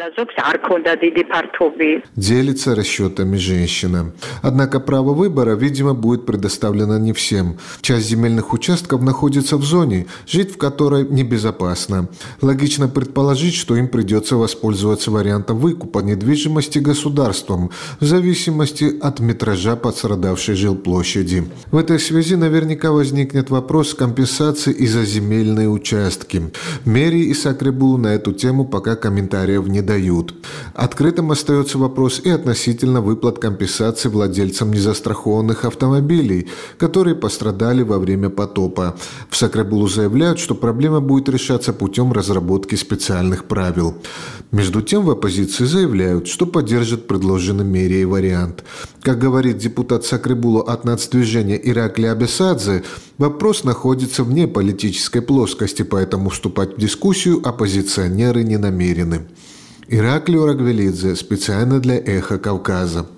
Делится расчетами женщина. Однако право выбора, видимо, будет предоставлено не всем. Часть земельных участков находится в зоне, жить в которой небезопасно. Логично предположить, что им придется воспользоваться вариантом выкупа недвижимости государством в зависимости от метража пострадавшей жилплощади. В этой связи наверняка возникнет вопрос компенсации и за земельные участки. Мэрии и Акребул на эту тему пока комментариев не дают. Открытым остается вопрос и относительно выплат компенсации владельцам незастрахованных автомобилей, которые пострадали во время потопа. В Акребулу заявляют, что проблема будет решаться путем разработки специальных правил. Между тем в оппозиции заявляют, что поддержат предложенный мэрией вариант. Как говорит депутат Акребула от нацдвижения Иракли Абесадзе, вопрос находится вне политической плоскости, поэтому вступать в дискуссию оппозиционеры не намерены. Ираклио Рагвелидзе, специально для «Эхо Кавказа».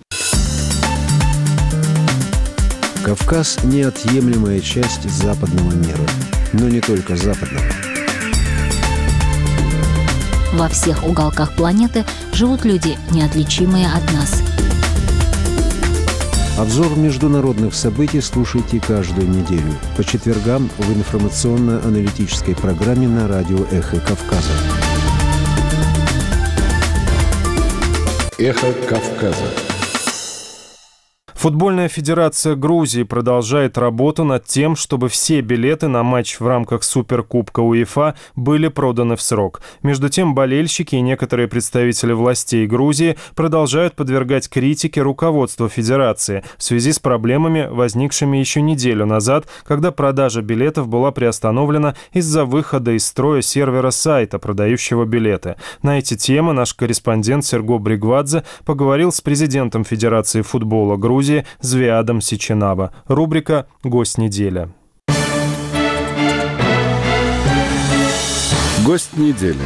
Кавказ – неотъемлемая часть западного мира, но не только западного. Во всех уголках планеты живут люди, неотличимые от нас. Обзор международных событий слушайте каждую неделю по четвергам в информационно-аналитической программе на радио «Эхо Кавказа». «Эхо Кавказа». Футбольная федерация Грузии продолжает работу над тем, чтобы все билеты на матч в рамках Суперкубка УЕФА были проданы в срок. Между тем, болельщики и некоторые представители властей Грузии продолжают подвергать критике руководство федерации в связи с проблемами, возникшими еще неделю назад, когда продажа билетов была приостановлена из-за выхода из строя сервера сайта, продающего билеты. На эти темы наш корреспондент Серго Бригвадзе поговорил с президентом Федерации футбола Грузии Звиадом Сичинаба. Рубрика «Гость недели». Гость недели.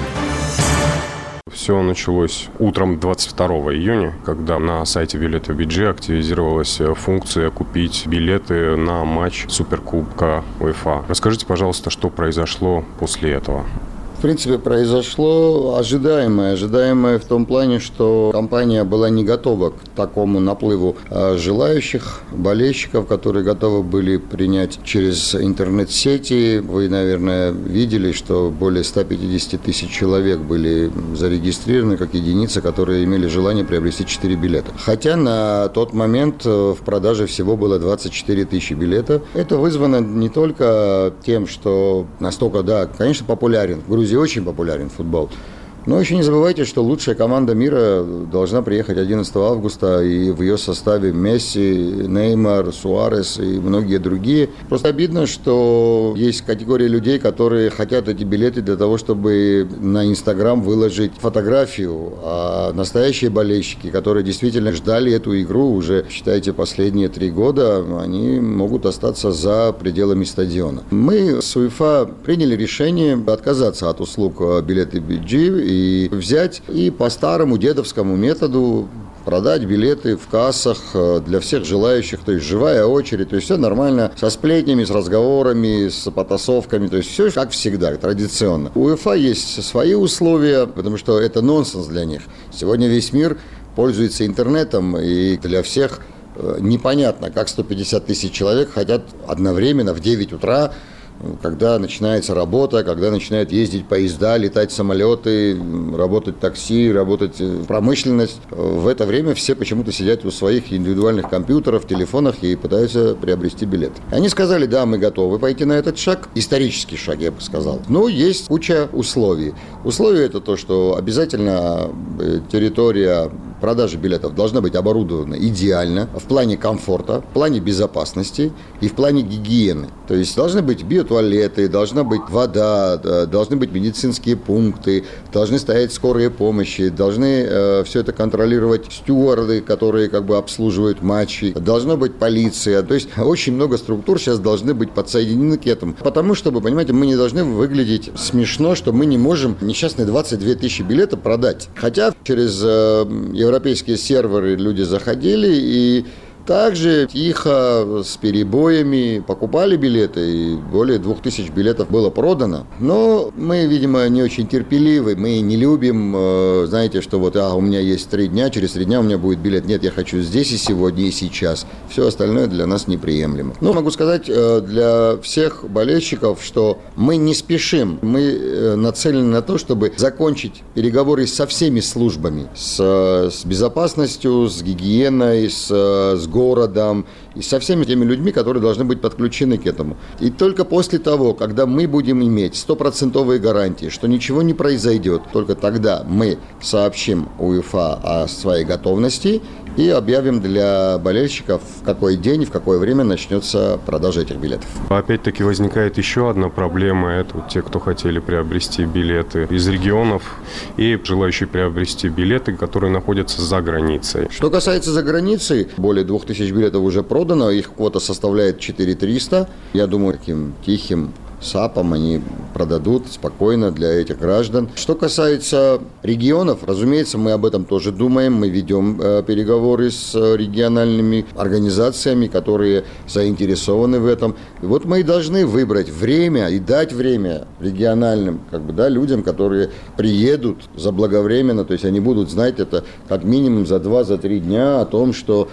Все началось утром двадцать второго июня, когда на сайте Билеты би джи активизировалась функция купить билеты на матч Суперкубка УЕФА. Расскажите, пожалуйста, что произошло после этого? В принципе, произошло ожидаемое. Ожидаемое в том плане, что компания была не готова к такому наплыву желающих, болельщиков, которые готовы были принять через интернет-сети. Вы, наверное, видели, что более ста пятидесяти тысяч человек были зарегистрированы как единицы, которые имели желание приобрести четыре билета. Хотя на тот момент в продаже всего было двадцать четыре тысячи билетов. Это вызвано не только тем, что настолько, да, конечно, популярен. В Грузии очень популярен футбол. Но еще не забывайте, что лучшая команда мира должна приехать одиннадцатого августа, и в ее составе Месси, Неймар, Суарес и многие другие. Просто обидно, что есть категория людей, которые хотят эти билеты для того, чтобы на Инстаграм выложить фотографию, а настоящие болельщики, которые действительно ждали эту игру уже, считайте, последние три года, они могут остаться за пределами стадиона. Мы с УЕФА приняли решение отказаться от услуг Билеты би джи и взять и по старому дедовскому методу продать билеты в кассах для всех желающих, то есть живая очередь, то есть все нормально, со сплетнями, с разговорами, с потасовками, то есть все как всегда, традиционно. У УЕФА есть свои условия, потому что это нонсенс для них. Сегодня весь мир пользуется интернетом, и для всех непонятно, как сто пятьдесят тысяч человек хотят одновременно в девять утра, когда начинается работа, когда начинают ездить поезда, летать самолеты, работать такси, работать промышленность. В это время все почему-то сидят у своих индивидуальных компьютеров, телефонах и пытаются приобрести билет. Они сказали, да, мы готовы пойти на этот шаг, исторический шаг, я бы сказал. Но есть куча условий. Условия это то, что обязательно территория продажи билетов должна быть оборудована идеально в плане комфорта, в плане безопасности и в плане гигиены. То есть должны быть биотуалеты, должна быть вода, должны быть медицинские пункты, должны стоять скорые помощи, должны э, все это контролировать стюарды, которые как бы обслуживают матчи, должна быть полиция. То есть очень много структур сейчас должны быть подсоединены к этому. Потому что, вы понимаете, мы не должны выглядеть смешно, что мы не можем несчастные двадцать две тысячи билетов продать. Хотя через э, европейские серверы люди заходили и также тихо, с перебоями покупали билеты, и более двух тысяч билетов было продано. Но мы, видимо, не очень терпеливы, мы не любим, знаете, что вот а, у меня есть три дня, через три дня у меня будет билет. Нет, я хочу здесь и сегодня, и сейчас. Все остальное для нас неприемлемо. Но могу сказать для всех болельщиков, что мы не спешим. Мы нацелены на то, чтобы закончить переговоры со всеми службами, с, с безопасностью, с гигиеной, с, с городом и со всеми теми людьми, которые должны быть подключены к этому. И только после того, когда мы будем иметь стопроцентовые гарантии, что ничего не произойдет, только тогда мы сообщим УЕФА о своей готовности и объявим для болельщиков, в какой день и в какое время начнется продажа этих билетов. Опять-таки возникает еще одна проблема. Это вот те, кто хотели приобрести билеты из регионов и желающие приобрести билеты, которые находятся за границей. Что касается за границей, более двух тысяч билетов уже продано, их квота составляет четыре тысячи триста. Я думаю, таким тихим САПом они продадут спокойно для этих граждан. Что касается регионов, разумеется, мы об этом тоже думаем. Мы ведем э, переговоры с э, региональными организациями, которые заинтересованы в этом. И вот мы и должны выбрать время и дать время региональным как бы, да, людям, которые приедут заблаговременно. То есть они будут знать это как минимум за два-три дня о том, что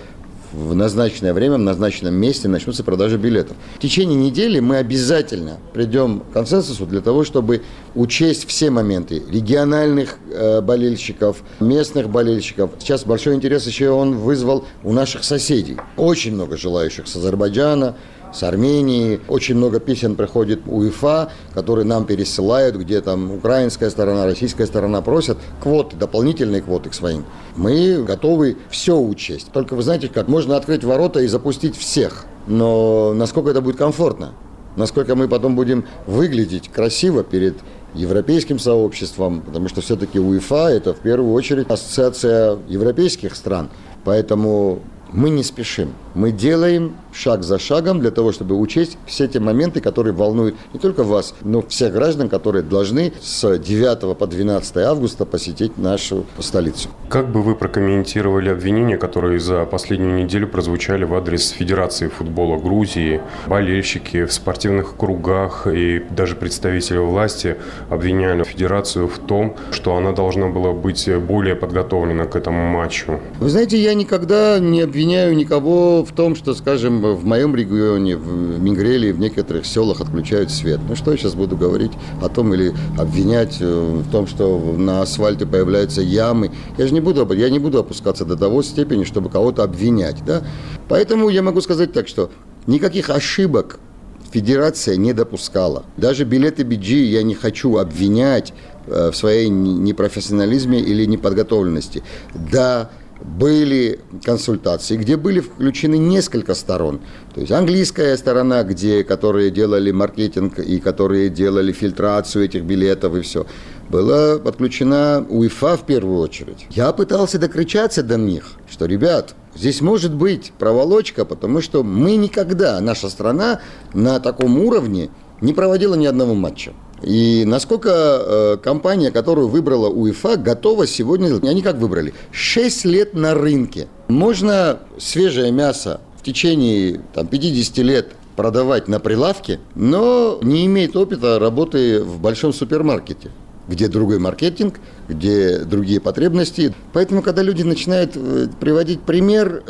в назначенное время, в назначенном месте начнутся продажи билетов. В течение недели мы обязательно придем к консенсусу для того, чтобы учесть все моменты региональных э, болельщиков, местных болельщиков. Сейчас большой интерес еще он вызвал у наших соседей. Очень много желающих с Азербайджана, с Армении. Очень много писем приходит УЕФА, которые нам пересылают, где там украинская сторона, российская сторона просят квоты, дополнительные квоты к своим. Мы готовы все учесть. Только вы знаете, как можно открыть ворота и запустить всех. Но насколько это будет комфортно? Насколько мы потом будем выглядеть красиво перед европейским сообществом? Потому что все-таки УЕФА – это в первую очередь ассоциация европейских стран. Поэтому мы не спешим. Мы делаем шаг за шагом для того, чтобы учесть все те моменты, которые волнуют не только вас, но всех граждан, которые должны с девятого по двенадцатое августа посетить нашу столицу. Как бы вы прокомментировали обвинения, которые за последнюю неделю прозвучали в адрес Федерации футбола Грузии? Болельщики в спортивных кругах и даже представители власти обвиняли Федерацию в том, что она должна была быть более подготовлена к этому матчу. Вы знаете, я никогда не обвиняю никого в том, что, скажем, в моем регионе, в Мингреле, в некоторых селах отключают свет. Ну что я сейчас буду говорить о том или обвинять в том, что на асфальте появляются ямы. Я же не буду, я не буду опускаться до того степени, чтобы кого-то обвинять. Да? Поэтому я могу сказать так, что никаких ошибок Федерация не допускала. Даже билеты би джи я не хочу обвинять в своей непрофессионализме или неподготовленности. Да, были консультации, где были включены несколько сторон. То есть английская сторона, где, которые делали маркетинг и которые делали фильтрацию этих билетов и все. Была подключена УЕФА в первую очередь. Я пытался докричаться до них, что, ребят, здесь может быть проволочка, потому что мы никогда, наша страна на таком уровне не проводила ни одного матча. И насколько э, компания, которую выбрала УЕФА, готова сегодня... Они как выбрали? шесть лет на рынке. Можно свежее мясо в течение там, пятьдесят лет продавать на прилавке, но не имеет опыта работы в большом супермаркете, где другой маркетинг, где другие потребности. Поэтому, когда люди начинают приводить пример,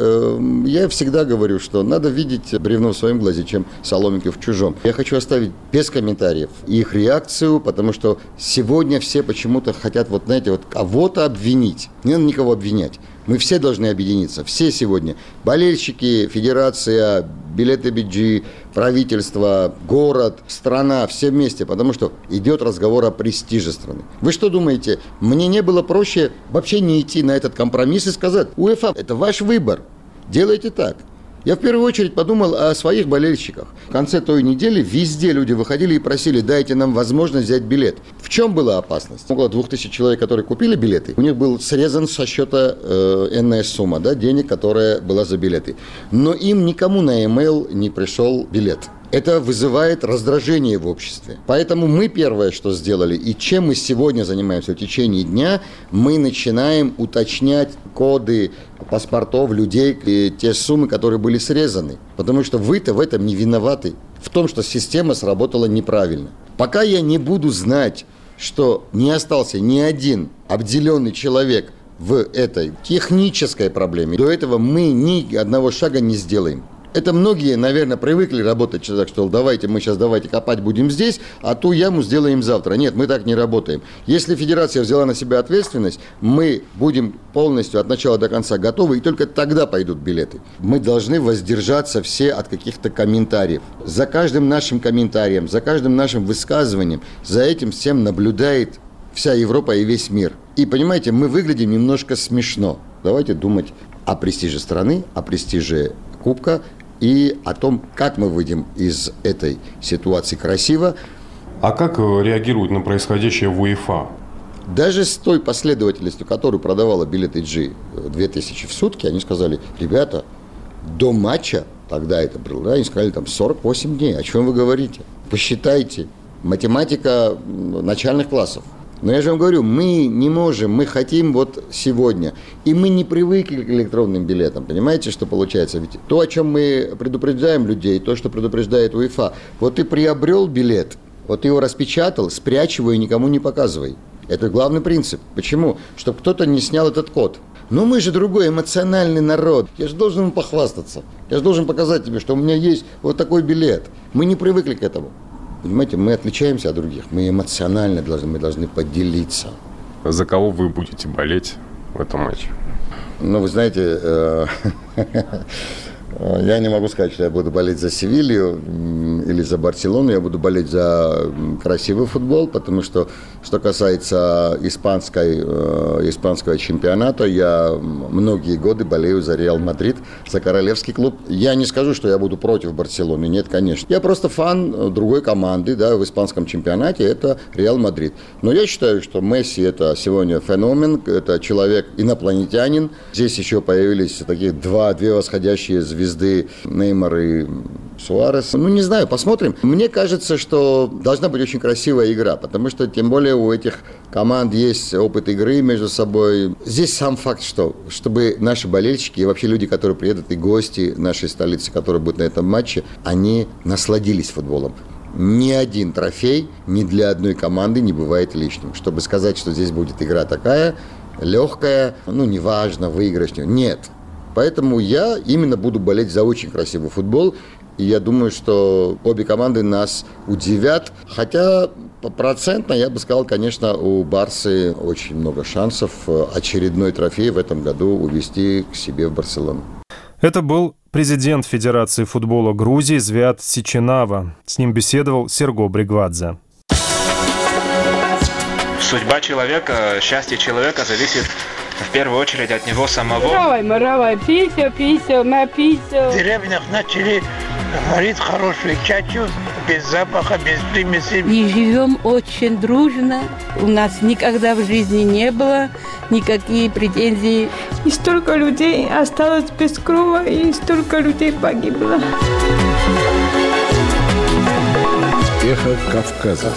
я всегда говорю, что надо видеть бревно в своем глазе, чем соломинку в чужом. Я хочу оставить без комментариев их реакцию, потому что сегодня все почему-то хотят, вот знаете, вот кого-то обвинить. Не надо никого обвинять. Мы все должны объединиться, все сегодня. Болельщики, федерация, билеты би джи, правительство, город, страна, все вместе, потому что идет разговор о престиже страны. Вы что думаете, мне не было проще вообще не идти на этот компромисс и сказать: УЕФА, это ваш выбор, делайте так. Я в первую очередь подумал о своих болельщиках. В конце той недели везде люди выходили и просили: дайте нам возможность взять билет. В чем была опасность? Около двух тысяч человек, которые купили билеты, у них был срезан со счета э, энная сумма, да, денег, которая была за билеты. Но им никому на e-mail не пришел билет. Это вызывает раздражение в обществе. Поэтому мы первое, что сделали, и чем мы сегодня занимаемся в течение дня, мы начинаем уточнять коды паспортов людей и те суммы, которые были срезаны. Потому что вы-то в этом не виноваты, в том, что система сработала неправильно. Пока я не буду знать, что не остался ни один обделенный человек в этой технической проблеме, до этого мы ни одного шага не сделаем. Это многие, наверное, привыкли работать так, что давайте мы сейчас давайте копать будем здесь, а ту яму сделаем завтра. Нет, мы так не работаем. Если Федерация взяла на себя ответственность, мы будем полностью от начала до конца готовы, и только тогда пойдут билеты. Мы должны воздержаться все от каких-то комментариев. За каждым нашим комментарием, за каждым нашим высказыванием, за этим всем наблюдает вся Европа и весь мир. И, понимаете, мы выглядим немножко смешно. Давайте думать о престиже страны, о престиже Кубка и о том, как мы выйдем из этой ситуации красиво. А как реагируют на происходящее в УЕФА? Даже с той последовательностью, которую продавала билеты джи две тысячи в сутки, они сказали: ребята, до матча, тогда это было, да, они сказали там сорок восемь дней. О чем вы говорите? Посчитайте. Математика начальных классов. Но я же вам говорю, мы не можем, мы хотим вот сегодня. И мы не привыкли к электронным билетам. Понимаете, что получается? Ведь то, о чем мы предупреждаем людей, то, что предупреждает УЕФА, вот ты приобрел билет, вот ты его распечатал, спрячь его и никому не показывай. Это главный принцип. Почему? Чтобы кто-то не снял этот код. Но мы же другой эмоциональный народ. Я же должен им похвастаться. Я же должен показать тебе, что у меня есть вот такой билет. Мы не привыкли к этому. Понимаете, мы отличаемся от других. Мы эмоционально должны, мы должны поделиться. За кого вы будете болеть в этом матче? Ну, вы знаете, э- я не могу сказать, что я буду болеть за Севилью или за Барселону. Я буду болеть за красивый футбол, потому что, что касается испанской, э, испанского чемпионата, я многие годы болею за Реал Мадрид, за королевский клуб. Я не скажу, что я буду против Барселоны. Нет, конечно. Я просто фан другой команды, да, в испанском чемпионате. Это Реал Мадрид. Но я считаю, что Месси – это сегодня феномен, это человек инопланетянин. Здесь еще появились такие два, две восходящие звезды. Звезды Неймар и Суарес. Ну, не знаю, посмотрим. Мне кажется, что должна быть очень красивая игра, потому что, тем более, у этих команд есть опыт игры между собой. Здесь сам факт, что чтобы наши болельщики и вообще люди, которые приедут, и гости нашей столицы, которые будут на этом матче, они насладились футболом. Ни один трофей ни для одной команды не бывает лишним. Чтобы сказать, что здесь будет игра такая, легкая, ну, неважно, выигрышная. Нет. Поэтому я именно буду болеть за очень красивый футбол. И я думаю, что обе команды нас удивят. Хотя процентно, я бы сказал, конечно, у Барсы очень много шансов очередной трофей в этом году увезти к себе в Барселону. Это был президент Федерации футбола Грузии Звят Сичинава. С ним беседовал Серго Бригвадзе. Судьба человека, счастье человека зависит в первую очередь от него самого. Маравай, маравай, писел, писел, написел. В деревнях начали варить хорошую чачу, без запаха, без примесей. И живем очень дружно. У нас никогда в жизни не было никакие претензий. И столько людей осталось без крова, и столько людей погибло. Эхо Кавказа.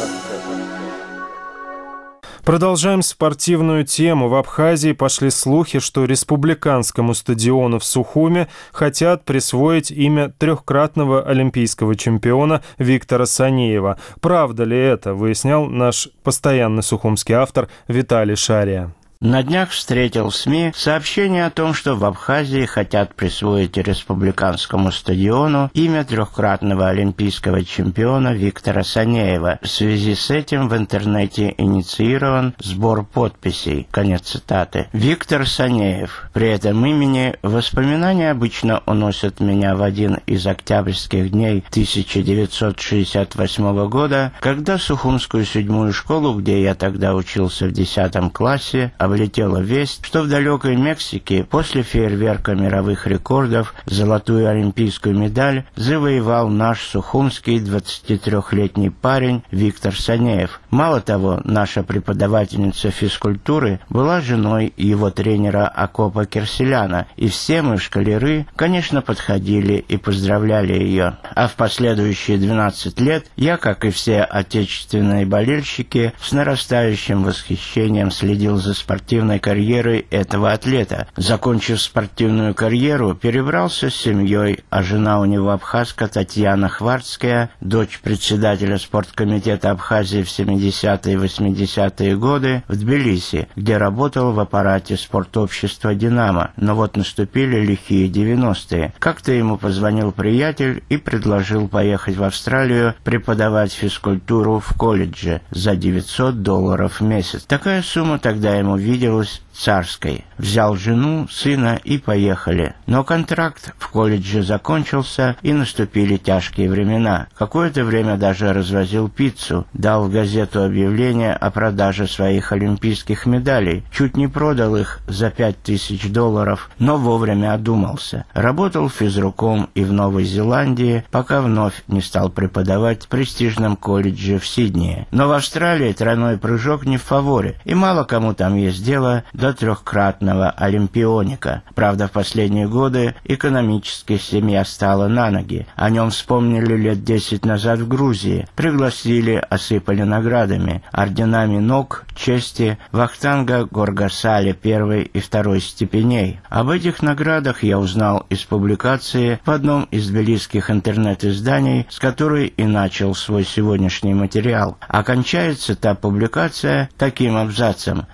Продолжаем спортивную тему. В Абхазии пошли слухи, что республиканскому стадиону в Сухуме хотят присвоить имя трехкратного олимпийского чемпиона Виктора Санеева. Правда ли это, выяснял наш постоянный сухумский автор Виталий Шария. На днях встретил в СМИ сообщение о том, что в Абхазии хотят присвоить республиканскому стадиону имя трехкратного олимпийского чемпиона Виктора Санеева. В связи с этим в интернете инициирован сбор подписей. Конец цитаты. Виктор Санеев. При этом имени воспоминания обычно уносят меня в один из октябрьских дней тысяча девятьсот шестьдесят восьмого года, когда Сухумскую седьмую школу, где я тогда учился в десятом классе, облетела весть, что в далекой Мексике после фейерверка мировых рекордов золотую олимпийскую медаль завоевал наш сухумский двадцатитрёхлетний парень Виктор Санеев. Мало того, наша преподавательница физкультуры была женой его тренера Акопа Керселяна, и все мы, школяры, конечно, подходили и поздравляли ее. А в последующие двенадцать лет я, как и все отечественные болельщики, с нарастающим восхищением следил за спортивной спортивной карьерой этого атлета. Закончив спортивную карьеру, перебрался с семьей, а жена у него абхазка Татьяна Хварцкая, дочь председателя спорткомитета Абхазии в семидесятые и восьмидесятые годы, в Тбилиси, где работал в аппарате спортобщества «Динамо». Но вот наступили лихие девяностые. Как-то ему позвонил приятель и предложил поехать в Австралию преподавать физкультуру в колледже за девятьсот долларов в месяц. Такая сумма тогда ему виделась царской. Взял жену, сына и поехали. Но контракт в колледже закончился, и наступили тяжкие времена. Какое-то время даже развозил пиццу, дал в газету объявление о продаже своих олимпийских медалей. Чуть не продал их за пять тысяч долларов, но вовремя одумался. Работал физруком и в Новой Зеландии, пока вновь не стал преподавать в престижном колледже в Сиднее. Но в Австралии тройной прыжок не в фаворе, и мало кому там есть дело до трехкратного олимпионика. Правда, в последние годы экономически семья стала на ноги. О нем вспомнили лет десять назад в Грузии. Пригласили, осыпали наградами, орденами ног, чести, Вахтанга Горгасали первой и второй степеней. Об этих наградах я узнал из публикации в одном из тбилисских интернет-изданий, с которой и начал свой сегодняшний материал. Окончается та публикация таким абзацем: невозможно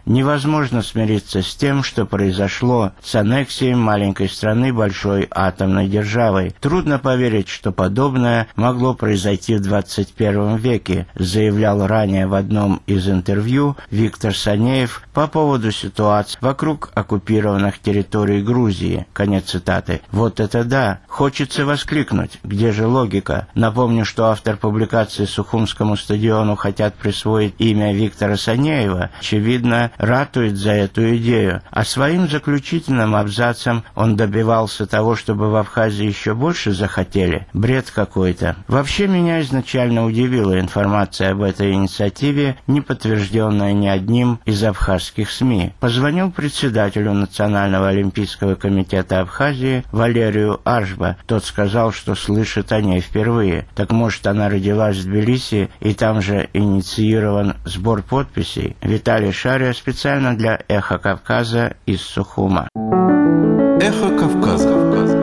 невозможно смириться с тем, что произошло с аннексией маленькой страны большой атомной державой. Трудно поверить, что подобное могло произойти в двадцать первом веке, заявлял ранее в одном из интервью Виктор Санеев по поводу ситуации вокруг оккупированных территорий Грузии. Конец цитаты. Вот это да! Хочется воскликнуть. Где же логика? Напомню, что автор публикации Сухумскому стадиону хотят присвоить имя Виктора Санеева, очевидно, ратует за эту идею. А своим заключительным абзацем он добивался того, чтобы в Абхазии еще больше захотели. Бред какой-то. Вообще меня изначально удивила информация об этой инициативе, не подтвержденная ни одним из абхазских СМИ. Позвонил председателю Национального олимпийского комитета Абхазии Валерию Аршба. Тот сказал, что слышит о ней впервые. Так может, она родилась в Тбилиси и там же инициирован сбор подписей? Виталий Шария специально для «Эхо Кавказа» из Сухума. Эхо Кавказа.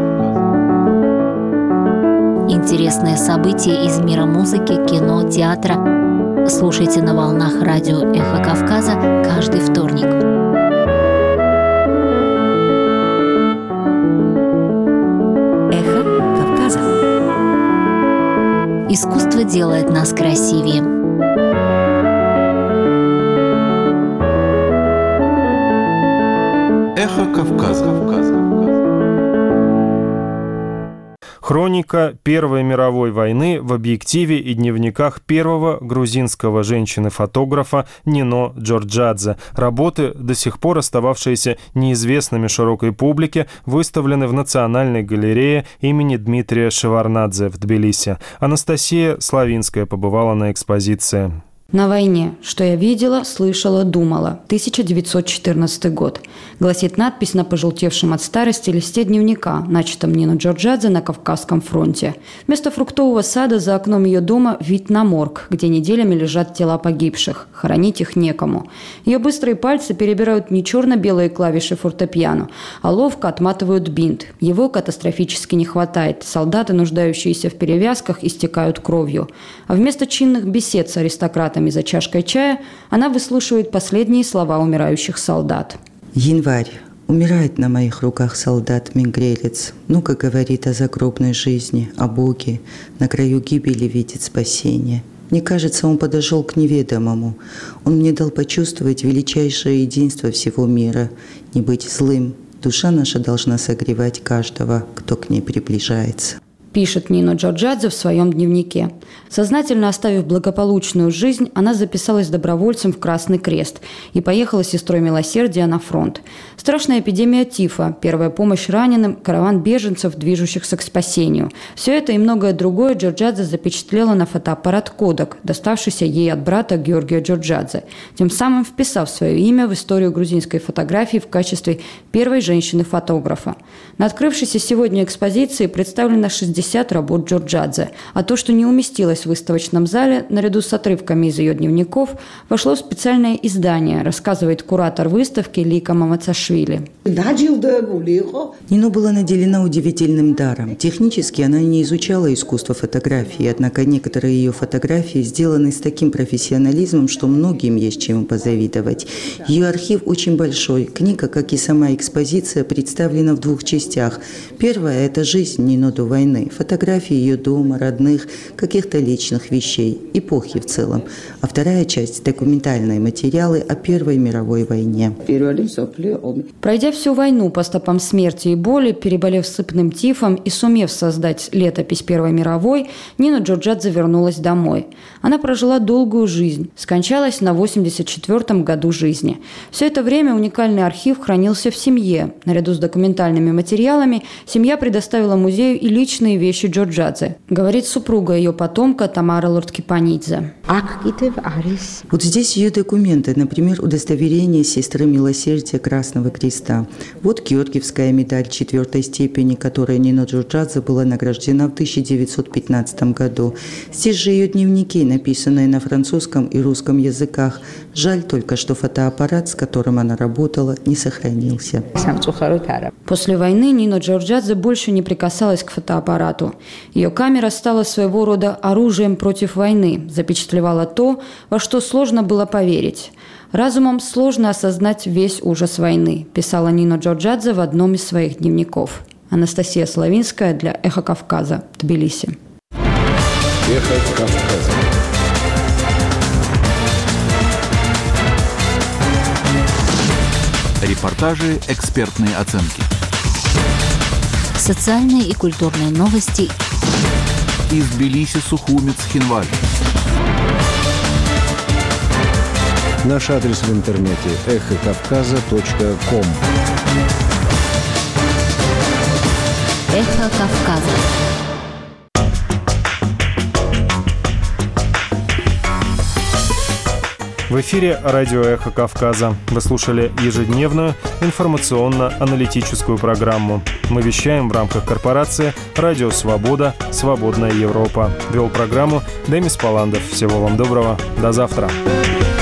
Интересные события из мира музыки, кино, театра. Слушайте на волнах радио «Эхо Кавказа» каждый вторник. «Эхо Кавказа». Искусство делает нас красивее. Эхо Кавказа. Хроника Первой мировой войны в объективе и дневниках первого грузинского женщины-фотографа Нино Джорджадзе. Работы, до сих пор остававшиеся неизвестными широкой публике, выставлены в Национальной галерее имени Дмитрия Шеварнадзе в Тбилиси. Анастасия Славинская побывала на экспозиции. «На войне. Что я видела, слышала, думала. тысяча девятьсот четырнадцатый год», гласит надпись на пожелтевшем от старости листе дневника, начатом Нино Джорджадзе на Кавказском фронте. Вместо фруктового сада за окном ее дома вид на морг, где неделями лежат тела погибших. Хоронить их некому. Ее быстрые пальцы перебирают не черно-белые клавиши фортепиано, а ловко отматывают бинт. Его катастрофически не хватает. Солдаты, нуждающиеся в перевязках, истекают кровью. А вместо чинных бесед с аристократами за чашкой чая, она выслушивает последние слова умирающих солдат. Январь. Умирает на моих руках солдат-мигрелец. Ну-ка говорит о загробной жизни, о Боге. На краю гибели видит спасение. Мне кажется, он подошел к неведомому. Он мне дал почувствовать величайшее единство всего мира. Не быть злым. Душа наша должна согревать каждого, кто к ней приближается. Пишет Нино Джорджадзе в своем дневнике. Сознательно оставив благополучную жизнь, она записалась добровольцем в Красный Крест и поехала с сестрой милосердия на фронт. Страшная эпидемия тифа, первая помощь раненым, караван беженцев, движущихся к спасению. Все это и многое другое Джорджадзе запечатлела на фотоаппарат «Кодак», доставшийся ей от брата Георгия Джорджадзе, тем самым вписав свое имя в историю грузинской фотографии в качестве первой женщины-фотографа. На открывшейся сегодня экспозиции представлено шестьдесят работ Джорджадзе, а то, что не уместилось в выставочном зале, наряду с отрывками из ее дневников, вошло в специальное издание, рассказывает куратор выставки Лика Мамацашвили. Нино была наделена удивительным даром. Технически она не изучала искусство фотографии, однако некоторые ее фотографии сделаны с таким профессионализмом, что многим есть чему позавидовать. Ее архив очень большой. Книга, как и сама экспозиция, представлена в двух частях. Первая – это жизнь Нино до войны, фотографии ее дома, родных, каких-то личных вещей, эпохи в целом. А вторая часть – документальные материалы о Первой мировой войне. Пройдя всю войну по стопам смерти и боли, переболев сыпным тифом и сумев создать летопись Первой мировой, Нино Джорджадзе вернулась домой. Она прожила долгую жизнь, скончалась на восемьдесят четвёртом году жизни. Все это время уникальный архив хранился в семье. Наряду с документальными материалами семья предоставила музею и личные вещи Джорджадзе, говорит супруга ее потомка Тамара Лордкипанидзе. Вот здесь ее документы, например, удостоверение сестры милосердия Красного Креста. Вот Георгиевская медаль четвертой степени, которой Нино Джорджадзе была награждена в тысяча девятьсот пятнадцатом году. Здесь же ее дневники, написанные на французском и русском языках. Жаль только, что фотоаппарат, с которым она работала, не сохранился. После войны Нино Джорджадзе больше не прикасалась к фотоаппарату. Ее камера стала своего рода оружием против войны, запечатлевала то, во что сложно было поверить. «Разумом сложно осознать весь ужас войны», писала Нино Джорджадзе в одном из своих дневников. Анастасия Славинская для «Эхо Кавказа», Тбилиси. «Эхо Кавказа». Репортажи, экспертные оценки. Социальные и культурные новости. Из Тбилиси, Сухуми, Цхинвали. Наш адрес в интернете эхо кавказа точка ком. Эхо Кавказа. В эфире радио «Эхо Кавказа». Вы слушали ежедневную информационно-аналитическую программу. Мы вещаем в рамках корпорации «Радио Свобода. Свободная Европа». Вел программу Демис Паландов. Всего вам доброго. До завтра.